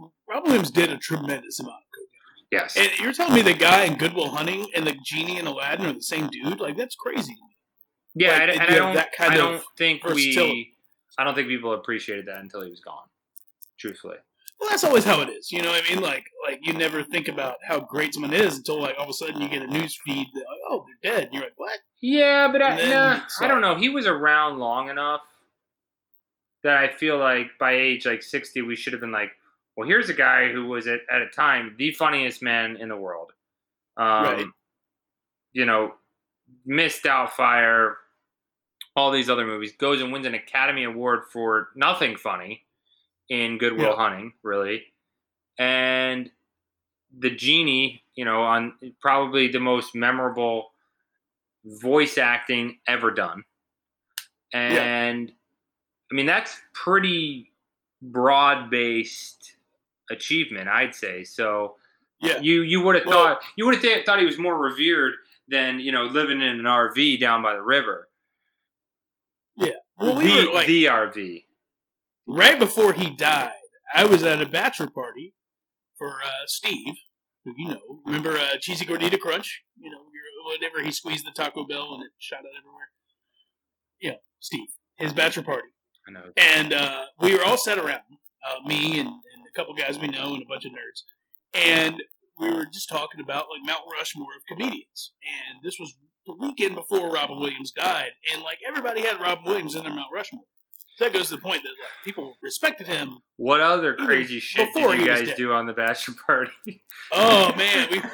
Robin Williams did a tremendous amount of cocaine. Yes. And you're telling me the guy in Good Will Hunting and the genie in Aladdin are the same dude? Like, that's crazy. Yeah, Like, and, you and I have don't. that kind I of don't think versatility. we. I don't think people appreciated that until he was gone. Truthfully. Well, that's always how it is. You know what I mean? Like, like you never think about how great someone is until, like, all of a sudden you get a news feed that, like, oh, they're dead. And you're like, what? Yeah, but I, And then nah, it's I don't like- know. He was around long enough that I feel like by age like sixty, we should have been like, well, here's a guy who was at, at a time the funniest man in the world. Um, Right. You know, Miss Doubtfire, all these other movies, goes and wins an Academy Award for nothing funny in Good Will Yeah. Hunting, really. And the genie, you know, on probably the most memorable voice acting ever done. And I mean, that's pretty broad-based achievement, I'd say. So Yeah. you you would have Well- thought you would have th- thought he was more revered than, you know, living in an R V down by the river. Well, we the, were, like, the R V. right before he died, I was at a bachelor party for uh, Steve, who you know. Remember uh, Cheesy Gordita Crunch? You know, whatever he squeezed the Taco Bell and it shot out everywhere. Yeah, Steve. His bachelor party. I know. And uh, we were all sat around, uh, me and, and a couple guys we know and a bunch of nerds. And we were just talking about, like, Mount Rushmore of comedians. And this was the weekend before Robin Williams died. And, like, everybody had Robin Williams in their Mount Rushmore. So that goes to the point that, like, people respected him. What other Even crazy shit before did he you was guys dead. do on the bachelor party? Oh, man. We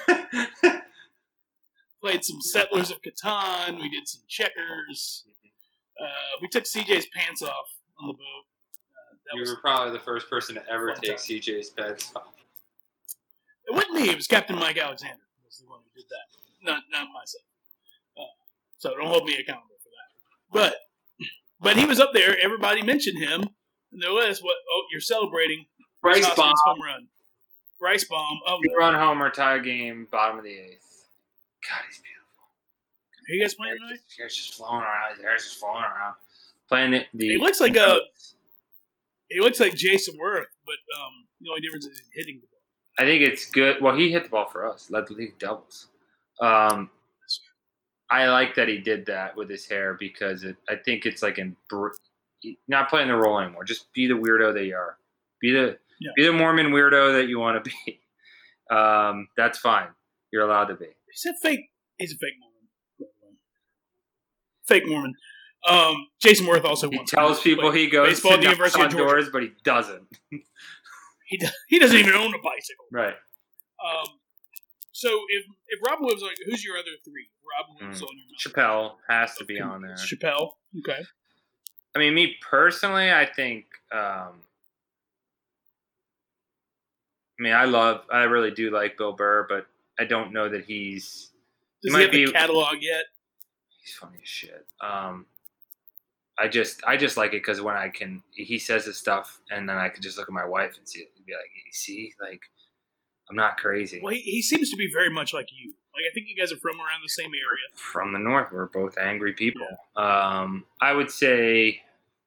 played some Settlers of Catan. We did some checkers. Uh, we took C J's pants off on the boat. Uh, that You was, were probably the first person to ever Fun take time. C J's pets off. it wasn't me. It was Captain Mike Alexander was the one who did that. Not not myself. Uh, so don't hold me accountable for that. But but he was up there. Everybody mentioned him. And there was what? Oh, you're celebrating Bryce Hoskins' Baum. home run. Bryce Baum. Oh, You no. run home or tie a game, bottom of the eighth. God, he's beautiful. Are you guys playing tonight? His hair's just flowing around. His hair's just flowing around. Playing the. the He looks like a. He looks like Jason Worth, but um, the only difference is he's hitting the ball. I think it's good. Well, he hit the ball for us. Led the league doubles. Um, I like that he did that with his hair because it, I think it's like in not playing the role anymore. Just be the weirdo that you are. Be the Yeah. be the Mormon weirdo that you want to be. Um, that's fine. You're allowed to be. He's a fake. He's a fake Mormon. Fake Mormon. Um, Jason Worth also He wants tells to people play he goes baseball to at the knocks University on of Georgia. doors, but he doesn't. He do- he doesn't even own a bicycle. Right. Um, so if if Robin Williams, like, who's your other three? Robin Williams Mm. on your Mount Chappelle has to be on there. Chappelle. Okay. I mean, me personally, I think. Um, I mean, I love, I really do like Bill Burr, but I don't know that he's. He Does he, might have the be- catalog yet? He's funny as shit. Um, I just, I just like it because when I can, he says his stuff, and then I can just look at my wife and see it and be like, "You see, like, I'm not crazy." Well, he, he seems to be very much like you. Like, I think you guys are from around the same area. From the north, we're both angry people. Um, I would say,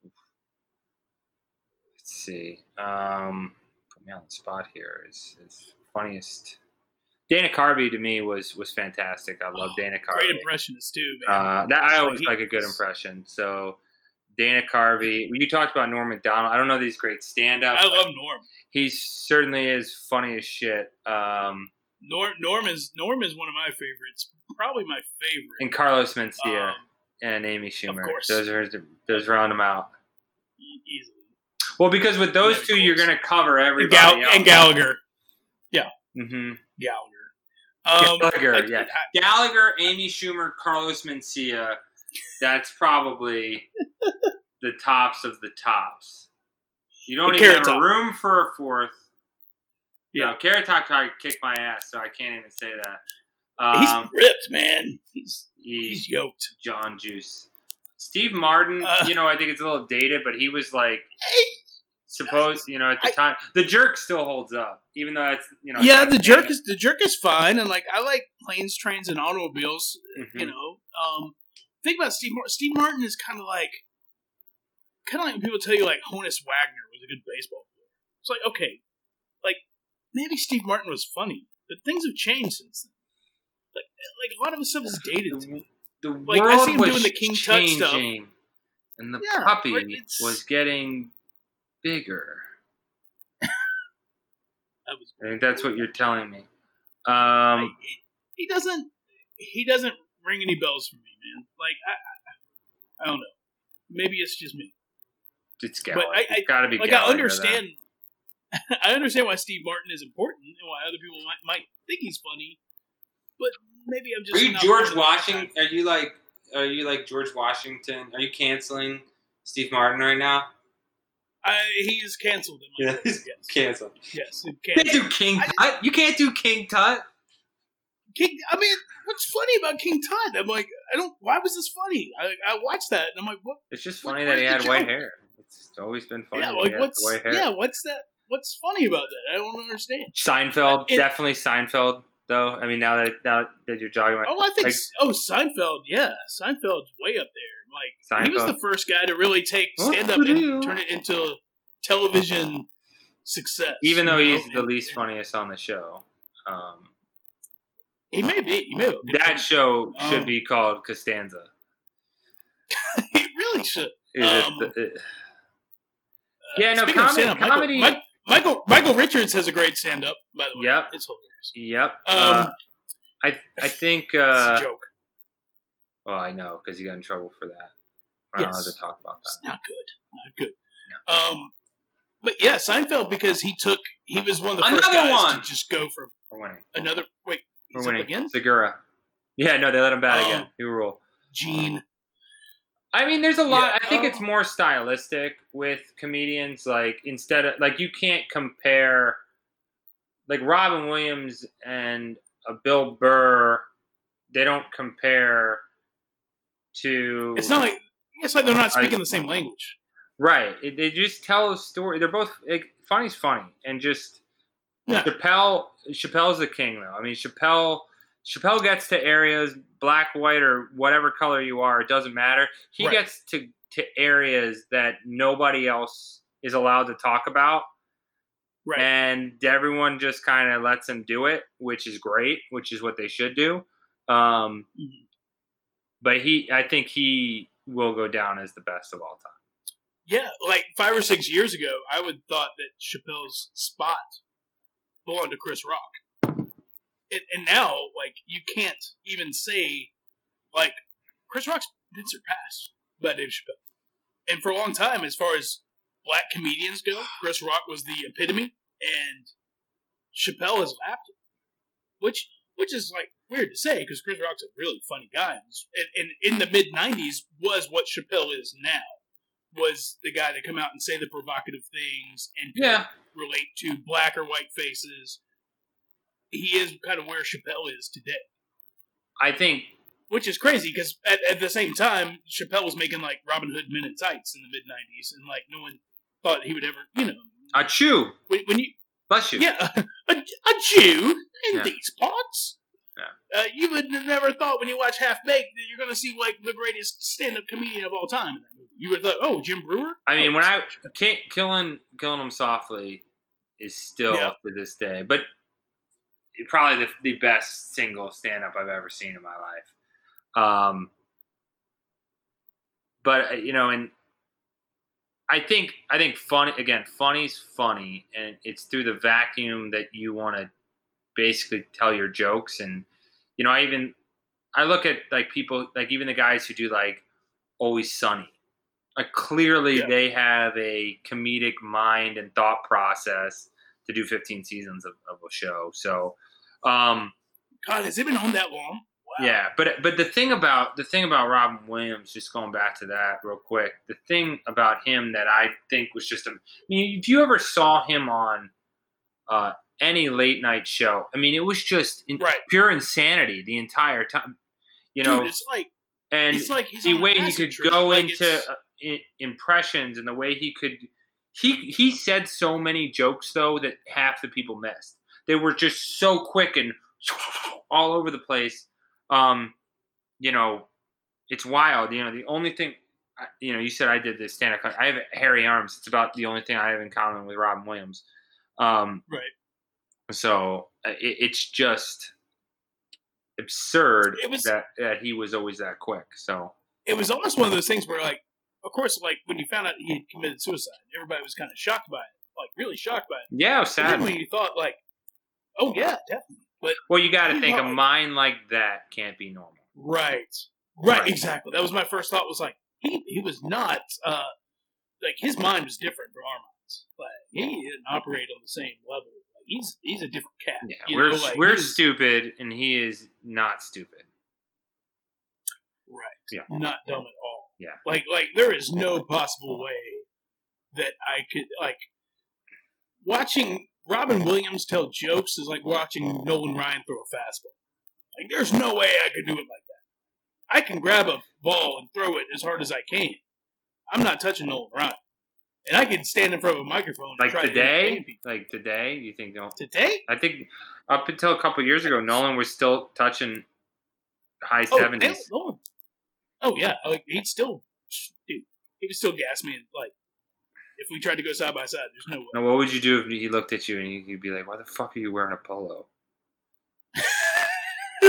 let's see, um, put me on the spot here. Is is funniest. Dana Carvey to me was was fantastic. I love Dana Carvey. Great impressionist too, man. Uh, that I always He- like a good impression. So Dana Carvey. You talked about Norm Macdonald. I don't know that he's great stand up. I love Norm. He certainly is funny as shit. Um, Norm Norm is Norm is one of my favorites. Probably my favorite. and Carlos Mencia Um, and Amy Schumer. course. Those are those round them out. e- easily. Well, because with those Yeah, of two, you're course. going to cover And, everybody Gal- else. and Gallagher. Mm-hmm. Gallagher. Um, Gallagher, I- yeah. I- Gallagher, Amy Schumer, Carlos Mencia. That's probably the tops of the tops. You don't And even Carrot have a Top. room for a fourth. Yeah. No, Carrot Top tried to kick my ass, so I can't even say that. He's Um, ripped, man. He's he's he's yoked. John Juice. Steve Martin, Uh, you know, I think it's a little dated, but he was like supposed, you know, at the I- time. The Jerk still holds up, even though it's, you know. Yeah, it's the not jerk canon. is the jerk is fine, and like I like planes, trains, and automobiles. Mhm. You know, um, think about Steve Martin. Steve Martin is kind of like, kind of like when people tell you like Honus Wagner was a good baseball player. It's like, okay, like maybe Steve Martin was funny, but things have changed since then. Like, like a lot of his stuff is dated. The, the Like, I world see him was doing the King Tut changing, stuff. and the Yeah, puppy but it's- was getting bigger. That was I think that's what you're telling me. Um, I, he doesn't. He doesn't ring any bells for me, man. Like I, I, I don't know. Maybe it's just me. it's but Gallagher. I- I- It's got to be Like Gallagher, I understand. I understand why Steve Martin is important and why other people might, might think he's funny, but maybe I'm just. Are you not George really- Washington? Are you like? Are you like George Washington? Are you canceling Steve Martin right now? I, he is canceled. In my Yeah, book, he's yes. canceled. Yes, he You can't canceled. do King I- Tut. You can't do King Tut. King, I mean, what's funny about King Tut? I'm like, I don't. Why was this funny? I, I watched that and I'm like, what? It's just What- funny what that he is the had white joke? hair. It's always been funny. Yeah, that like he has what's white hair. yeah, what's that? What's funny about that? I don't understand. Seinfeld, It- definitely Seinfeld. Though I mean, now that now that you're jogging, my Oh, I think like, oh Seinfeld, yeah, Seinfeld's way up there. Like he was Seinfeld. the first guy to really take What stand up to and do? turn it into television success. even though you he's know? the least funniest on the show, um, he may be. He may be. that show should Um, be called Costanza. he really should. Is um, it, it, yeah, no Speaking of comedy. stand-up, comedy Michael, Mike, Michael Michael Richards has a great stand up. By the way, Yep. it's hilarious. Yep. Um, uh, I I think. it's Uh, a joke. well, I know because he got in trouble for that. I don't Yes. have to talk about It's that. not good. Not good. Um, but yeah, Seinfeld because he took he was one of the first Another guys one! to just go from We're winning. another. Wait, We're he's up winning. again. Segura. Yeah, no, they let him bat Oh. again. You rule. Gene. I mean, there's a lot. Yeah, I think oh. it's more stylistic with comedians. Like instead of like you can't compare like Robin Williams and a Bill Burr. They don't compare to. It's not like it's like they're not speaking the same language. right. It, they just tell a story. They're both like, funny's funny, and just Yeah. Chappelle. Chappelle's the king, though. I mean, Chappelle. Chappelle gets to areas, black, white, or whatever color you are, it doesn't matter. He Right. gets to, to areas that nobody else is allowed to talk about. Right. And everyone just kind of lets him do it, which is great, which is what they should do. Um, Mhm. But he, I think he will go down as the best of all time. Yeah, like five or six years ago, I would thought that Chappelle's spot belonged to Chris Rock. And, and now, like, you can't even say, like, Chris Rock's been surpassed by Dave Chappelle. And for a long time, as far as black comedians go, Chris Rock was the epitome, and Chappelle has lapped it. Which, which is, like, weird to say, because Chris Rock's a really funny guy. And, and in the mid-nineties was what Chappelle is now. Was the guy that come out and say the provocative things and could Yeah. relate to black or white faces. He is kind of where Chappelle is today, I think, which is crazy because at, at the same time, Chappelle was making like Robin Hood Men in Tights in the mid nineties, and like no one thought he would ever, you know, achoo, when, when you, bless you. yeah, a, a Jew in Yeah. these parts. Yeah. Uh, you would have never thought when you watch Half Baked that you're going to see like the greatest stand-up comedian of all time in that movie. You would have thought, oh, Jim Brewer. I mean, Oh, when I can't, killing killing him softly is still Yeah. to this day, but probably the, the best single stand up I've ever seen in my life. Um, but uh, you know, and I think I think funny again. Funny's funny, and it's through the vacuum that you want to basically tell your jokes. And you know, I even I look at like people like even the guys who do like Always Sunny. Like clearly Yeah. they have a comedic mind and thought process to do fifteen seasons of, of a show. So, um, God, has it been on that long? Wow. yeah, but but the thing about the thing about Robin Williams, just going back to that real quick, the thing about him that I think was just a, I mean, if you ever saw him on uh, any late night show, I mean, it was just in, Right. pure insanity the entire time. You know, Dude, it's like and it's like he's the on way he acid could trip. go Like, into it's- uh, I- impressions and the way he could he he said so many jokes though that half the people missed. They were just so quick and all over the place. Um, you know, it's wild. You know, the only thing, you know, you said I did this stand-up. I have hairy arms. It's about the only thing I have in common with Robin Williams. Um, Right. So it, it's just absurd It was- that, that he was always that quick. So It was almost one of those things where, like, of course, like when you found out he had committed suicide, everybody was kind of shocked by it, like really shocked by it. yeah, it was But then sad. when you thought, like, oh yeah, definitely, but Well, you got to you think a know, mind like that can't be normal. right, right, Right. exactly. That was my first thought. Was like he he was not uh like his mind was different from our minds. Like he didn't operate on the same level. Like, he's he's a different cat. Yeah, you we're know, like, we're he's- stupid, and he is not stupid. Right. Yeah. Not dumb at all. Yeah. Like like there is no possible way that I could like watching Robin Williams tell jokes is like watching Nolan Ryan throw a fastball. Like there's no way I could do it like that. I can grab a ball and throw it as hard as I can. I'm not touching Nolan Ryan. And I can stand in front of a microphone and Like try to entertain today, people. like today, you think no? Today? I think up until a couple years ago, Nolan was still touching high Oh, seventies. Nolan. Oh yeah, like he'd still, dude, he would still gas me. And, like if we tried to go side by side, there's no way. Now, what would you do if he looked at you and you'd be like, "Why the fuck are you wearing a polo?" Is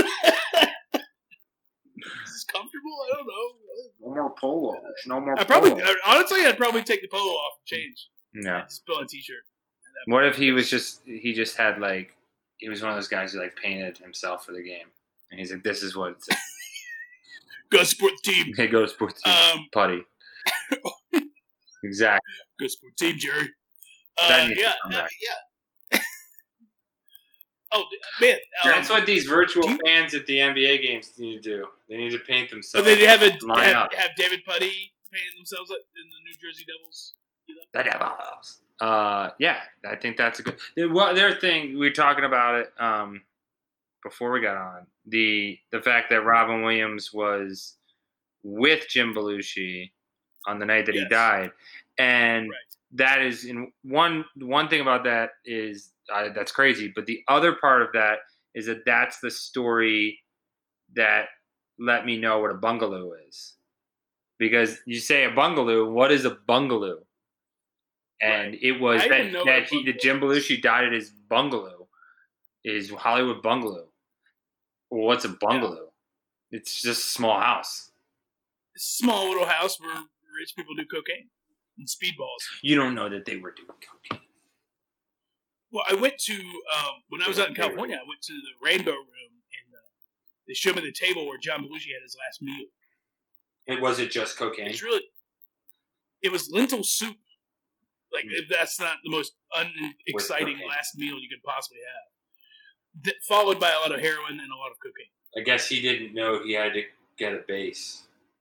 this comfortable? I don't know. No more polos. No more. I probably, polos. honestly, I'd probably take the polo off and change. No. Just put on a t-shirt. What if he was just he just had like he was one of those guys who like painted himself for the game, and he's like, "This is what it's." Go support the team. Hey, go sports team, Um, putty. Exactly. go support the team, Jerry. That Uh, needs to yeah, come uh, back. yeah. oh man, um, That's what these virtual do you- fans at the N B A games need to do. They need to paint So themselves. they have a Line have, up. have David Putty painting themselves up in the New Jersey Devils. The Devils. Uh, yeah, I think that's a good. The well, their thing we were talking about it um, before we got on the the fact that Robin Williams was with Jim Belushi on the night that he Yes. died, and Right. that is in one one thing about that is uh, that's crazy. But the other part of that is that that's the story that let me know what a bungalow is, because you say a bungalow, what is a bungalow? And Right. it was I that, didn't know what that a he, the bungalow Jim was. Belushi died at his bungalow, is Hollywood bungalow. Well, what's a bungalow? It's just a small house. Small little house where rich people do cocaine and speedballs. You don't know that they were doing cocaine. Well, I went to um, when I was out in California. I went to the Rainbow Room, and uh, they showed me the table where John Belushi had his last meal. And was it just cocaine? It's really, it was lentil soup. Like Mm. if that's not the most unexciting cocaine. last meal you could possibly have. Th- followed by a lot of heroin and a lot of cocaine. I guess he didn't know he had to get a base.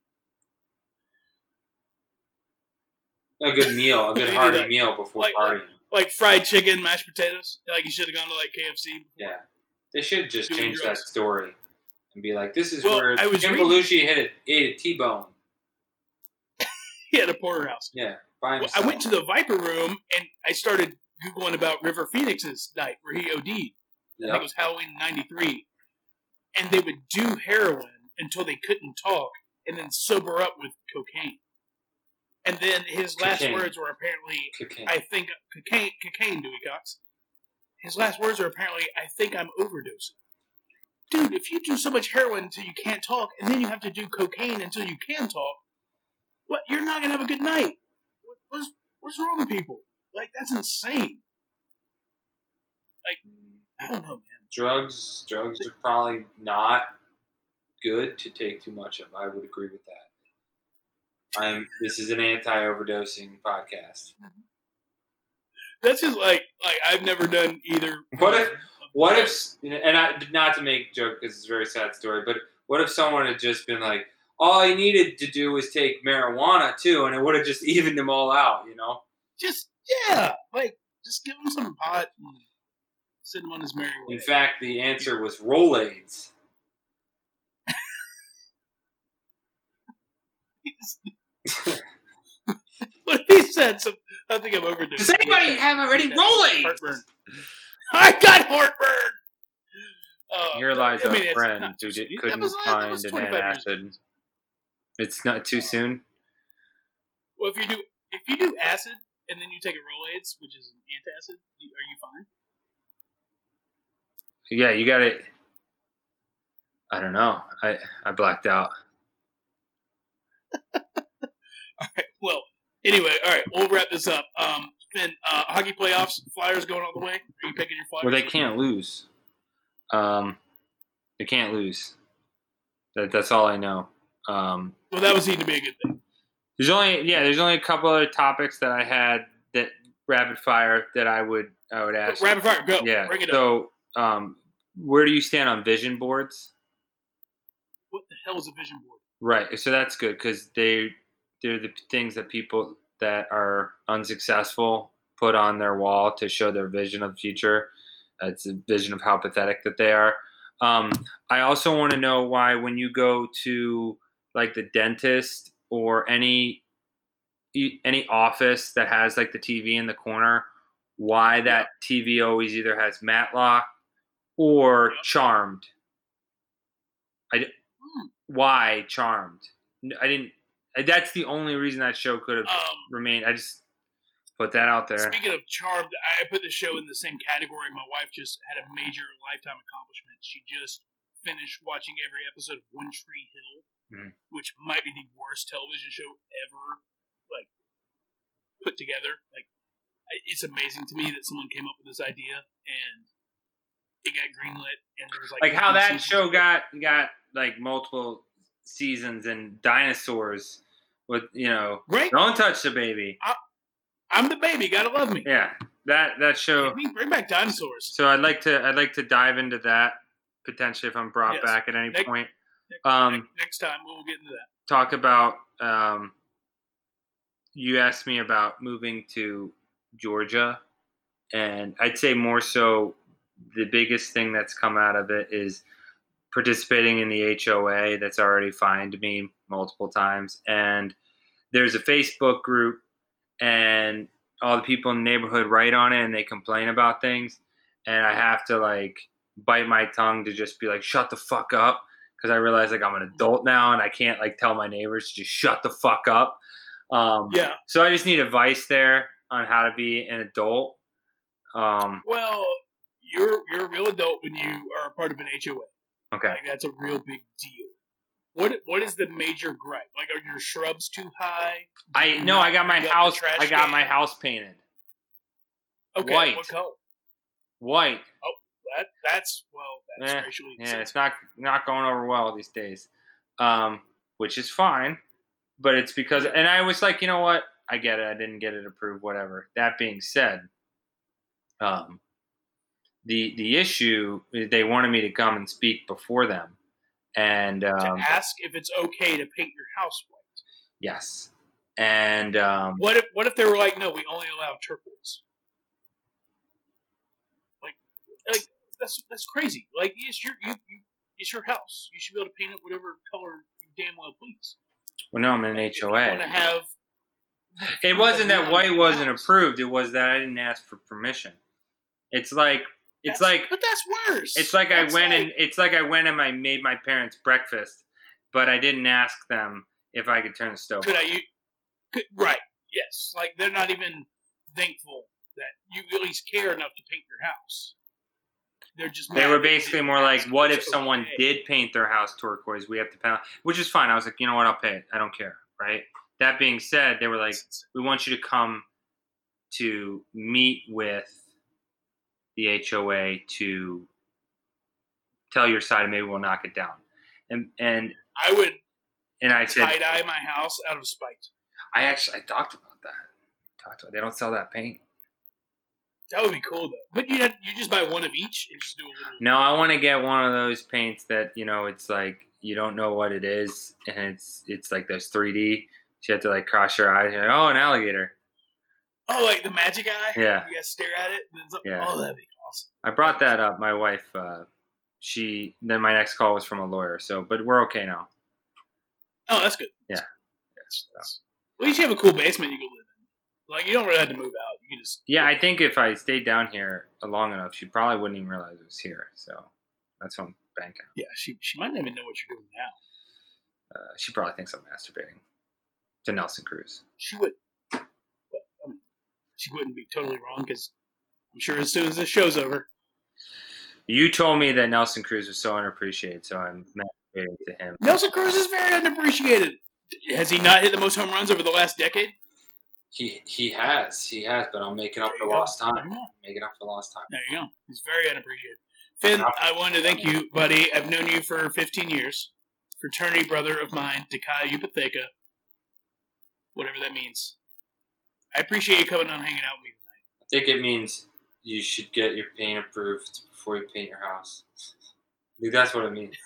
A good meal, a good Maybe hearty like- meal before like- partying. Like fried chicken, mashed potatoes. Like you should have gone to like K F C. Yeah, they should just Doing change that drugs. story and be like, "This is Well, where I was Jim reading- Belushi hit it, ate a T-bone." He had a porterhouse. Yeah, by Well, himself. I went to the Viper Room and I started googling about River Phoenix's night where he OD'd. I think Yep. it was Halloween ninety-three. And they would do heroin until they couldn't talk and then sober up with cocaine. And then his last Cocaine. words were apparently, Cocaine. I think, cocaine, cocaine, Dewey Cox. His last words are apparently, I think I'm overdosing. Dude, if you do so much heroin until you can't talk, and then you have to do cocaine until you can talk, what? You're not going to have a good night. What, what's, what's wrong with people? Like, that's insane. Like, I don't know, man. Drugs, drugs are probably not good to take too much of. I would agree with that. I'm. This is an anti-overdosing podcast. That's just like, like I've never done either. What if- What if, and I not to make a joke because it's a very sad story, but what if someone had just been like, all he needed to do was take marijuana too, and it would have just evened them all out, you know? Just, yeah, like, just give him some pot and send him on his merry way. In fact, the answer was Rolaids. What if he said some, I think I'm overdosing. Does anybody have already Rolaids? Heartburn. I got heartburn! Uh, Here lies I mean, a it's friend not who too did, soon. That couldn't was- that find was an twenty-five years ago. acid. It's not too soon. Well, if you do if you do acid and then you take a Rolaids, which is an antacid, you- are you fine? Yeah, you got it. I don't know. I I blacked out. All right. Well, anyway, all right. We'll wrap this up. Um, Finn, uh, hockey playoffs. Flyers going all the way. Are you picking your Flyers? Well, they can't lose. Um, they can't lose. That that's all I know. Um, well, that would seem to be a good thing. There's only yeah. There's only a couple other topics that I had that rapid fire that I would I would ask. Rapid fire, go. Yeah. Bring it so, up. um, where do you stand on vision boards? What the hell is a vision board? Right. So that's good because they they're the things that people that are unsuccessful put on their wall to show their vision of the future. Uh, it's a vision of how pathetic that they are. Um, I also want to know why when you go to like the dentist or any any office that has like the T V in the corner, why that T V always either has Matlock or Charmed. I hmm. Why Charmed? I didn't. That's the only reason that show could have um, remained. I just put that out there. Speaking of Charmed, I put the show in the same category. My wife just had a major lifetime accomplishment. She just finished watching every episode of One Tree Hill, mm-hmm. which might be the worst television show ever, like, put together. Like, it's amazing to me that someone came up with this idea and it got greenlit. And there was like, like how that show got got like multiple seasons and dinosaurs with you know, right? Don't touch the baby. I, I'm the baby. Gotta love me. Yeah, that that show. Bring, bring back dinosaurs. So I'd like to I'd like to dive into that potentially if I'm brought yes. back at any next, point. Next, um, next time we'll get into that. Talk about. Um, you asked me about moving to Georgia, and I'd say more so. The biggest thing that's come out of it is participating in the H O A that's already fined me multiple times. And there's a Facebook group and all the people in the neighborhood write on it and they complain about things. And I have to like bite my tongue to just be like, shut the fuck up. Cause I realize like I'm an adult now and I can't like tell my neighbors to just shut the fuck up. Um, yeah. So I just need advice there on how to be an adult. Um, well, You're you're a real adult when you are a part of an H O A. Okay, like, that's a real big deal. What what is the major gripe? Like, are your shrubs too high? I no, I got my house. I got can? my house painted. Okay, white. What color? White. Oh, that that's well, that's eh, racially. Yeah, it's not not going over well these days, um, which is fine. But it's because, and I was like, you know what? I get it. I didn't get it approved. Whatever. That being said, um. The the issue is they wanted me to come and speak before them, and um, to ask if it's okay to paint your house white. Yes, and um, what if what if they were like, no, we only allow turquoise? Like, like that's that's crazy. Like it's your you, you, it's your house. You should be able to paint it whatever color you damn well please. Well, no, I'm in an like, H O A. Want to have? It wasn't that white wasn't approved. It was that I didn't ask for permission. It's like. It's that's, like, but that's worse. It's like that's I went like, and it's like I went and I made my parents breakfast, but I didn't ask them if I could turn the stove. Could on. I? You, could, right? Yes. Like they're not even thankful that you at least care enough to paint your house. They're just. They were basically more like, "What if someone okay. did paint their house turquoise? We have to pay," which is fine. I was like, you know what? I'll pay it. I don't care. Right. That being said, they were like, "We want you to come to meet with the H O A to tell your side and maybe we'll knock it down." And and I would and I said tie-dye my house out of spite. I actually I talked about that. Talked about, they don't sell that paint. That would be cool though. But you had, you just buy one of each and just do a little. No, I want to get one of those paints that, you know, it's like you don't know what it is and it's it's like those three D. So you have to like cross your eyes and you're like, oh, an alligator. Oh, like the magic eye? Yeah. You gotta stare at it. And it's like, yeah. Oh, that'd be awesome. I brought that up. My wife, uh, she, then my next call was from a lawyer. So, but we're okay now. Oh, that's good. Yeah. That's, that's, well, you should have a cool basement you can live in. Like, you don't really have to move out. You can just. Yeah, I think if I stayed down here long enough, she probably wouldn't even realize it was here. So that's what I'm banking. Yeah, she, she might not even know what you're doing now. Uh, she probably thinks I'm masturbating to Nelson Cruz. She would. She wouldn't be totally wrong because I'm sure as soon as this show's over, You told me that Nelson Cruz was so unappreciated, so I'm masturbating to him. Nelson Cruz is very unappreciated. Has he not hit the most home runs over the last decade? He he has. He has, but I'm making up There for you go. lost time. There you go. Making up for lost time. There you go. He's very unappreciated. Finn, I wanted to thank you, buddy. I've known you for fifteen years. Fraternity brother of mine, Dekai Upatheka. Whatever that means. I appreciate you coming on and hanging out with me tonight. I think it means you should get your paint approved before you paint your house. I think that's what it means.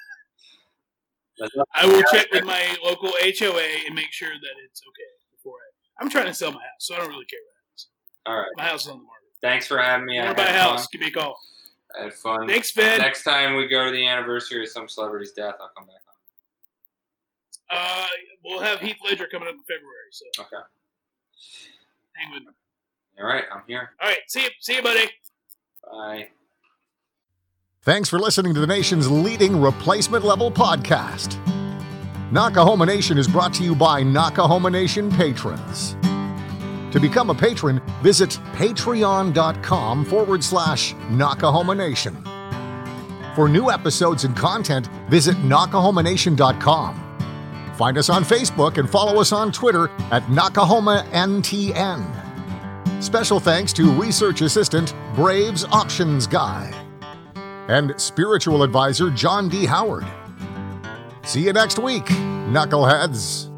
I will check with my local H O A and make sure that it's okay before I. I'm trying to sell my house, so I don't really care what happens. All right. My house is on the market. Thanks for having me. I I want to had buy a house. fun. Give me a call. I had fun. Thanks, Finn. Next time we go to the anniversary of some celebrity's death, I'll come back on. Uh, we'll have Heath Ledger coming up in February, so Okay. hang with me. All right. I'm here. All right, see you, see you, buddy. Bye. Thanks for listening to the nation's leading replacement level podcast. Nakahoma Nation is brought to you by Nakahoma Nation patrons. To become a patron, visit patreon.com forward slash Nakahoma Nation. For new episodes and content, visit nakahoma nation dot com. Find us on Facebook and follow us on Twitter at Nakahoma N T N. Special thanks to research assistant Braves Auctions Guy and spiritual advisor John D. Howard. See you next week, knuckleheads.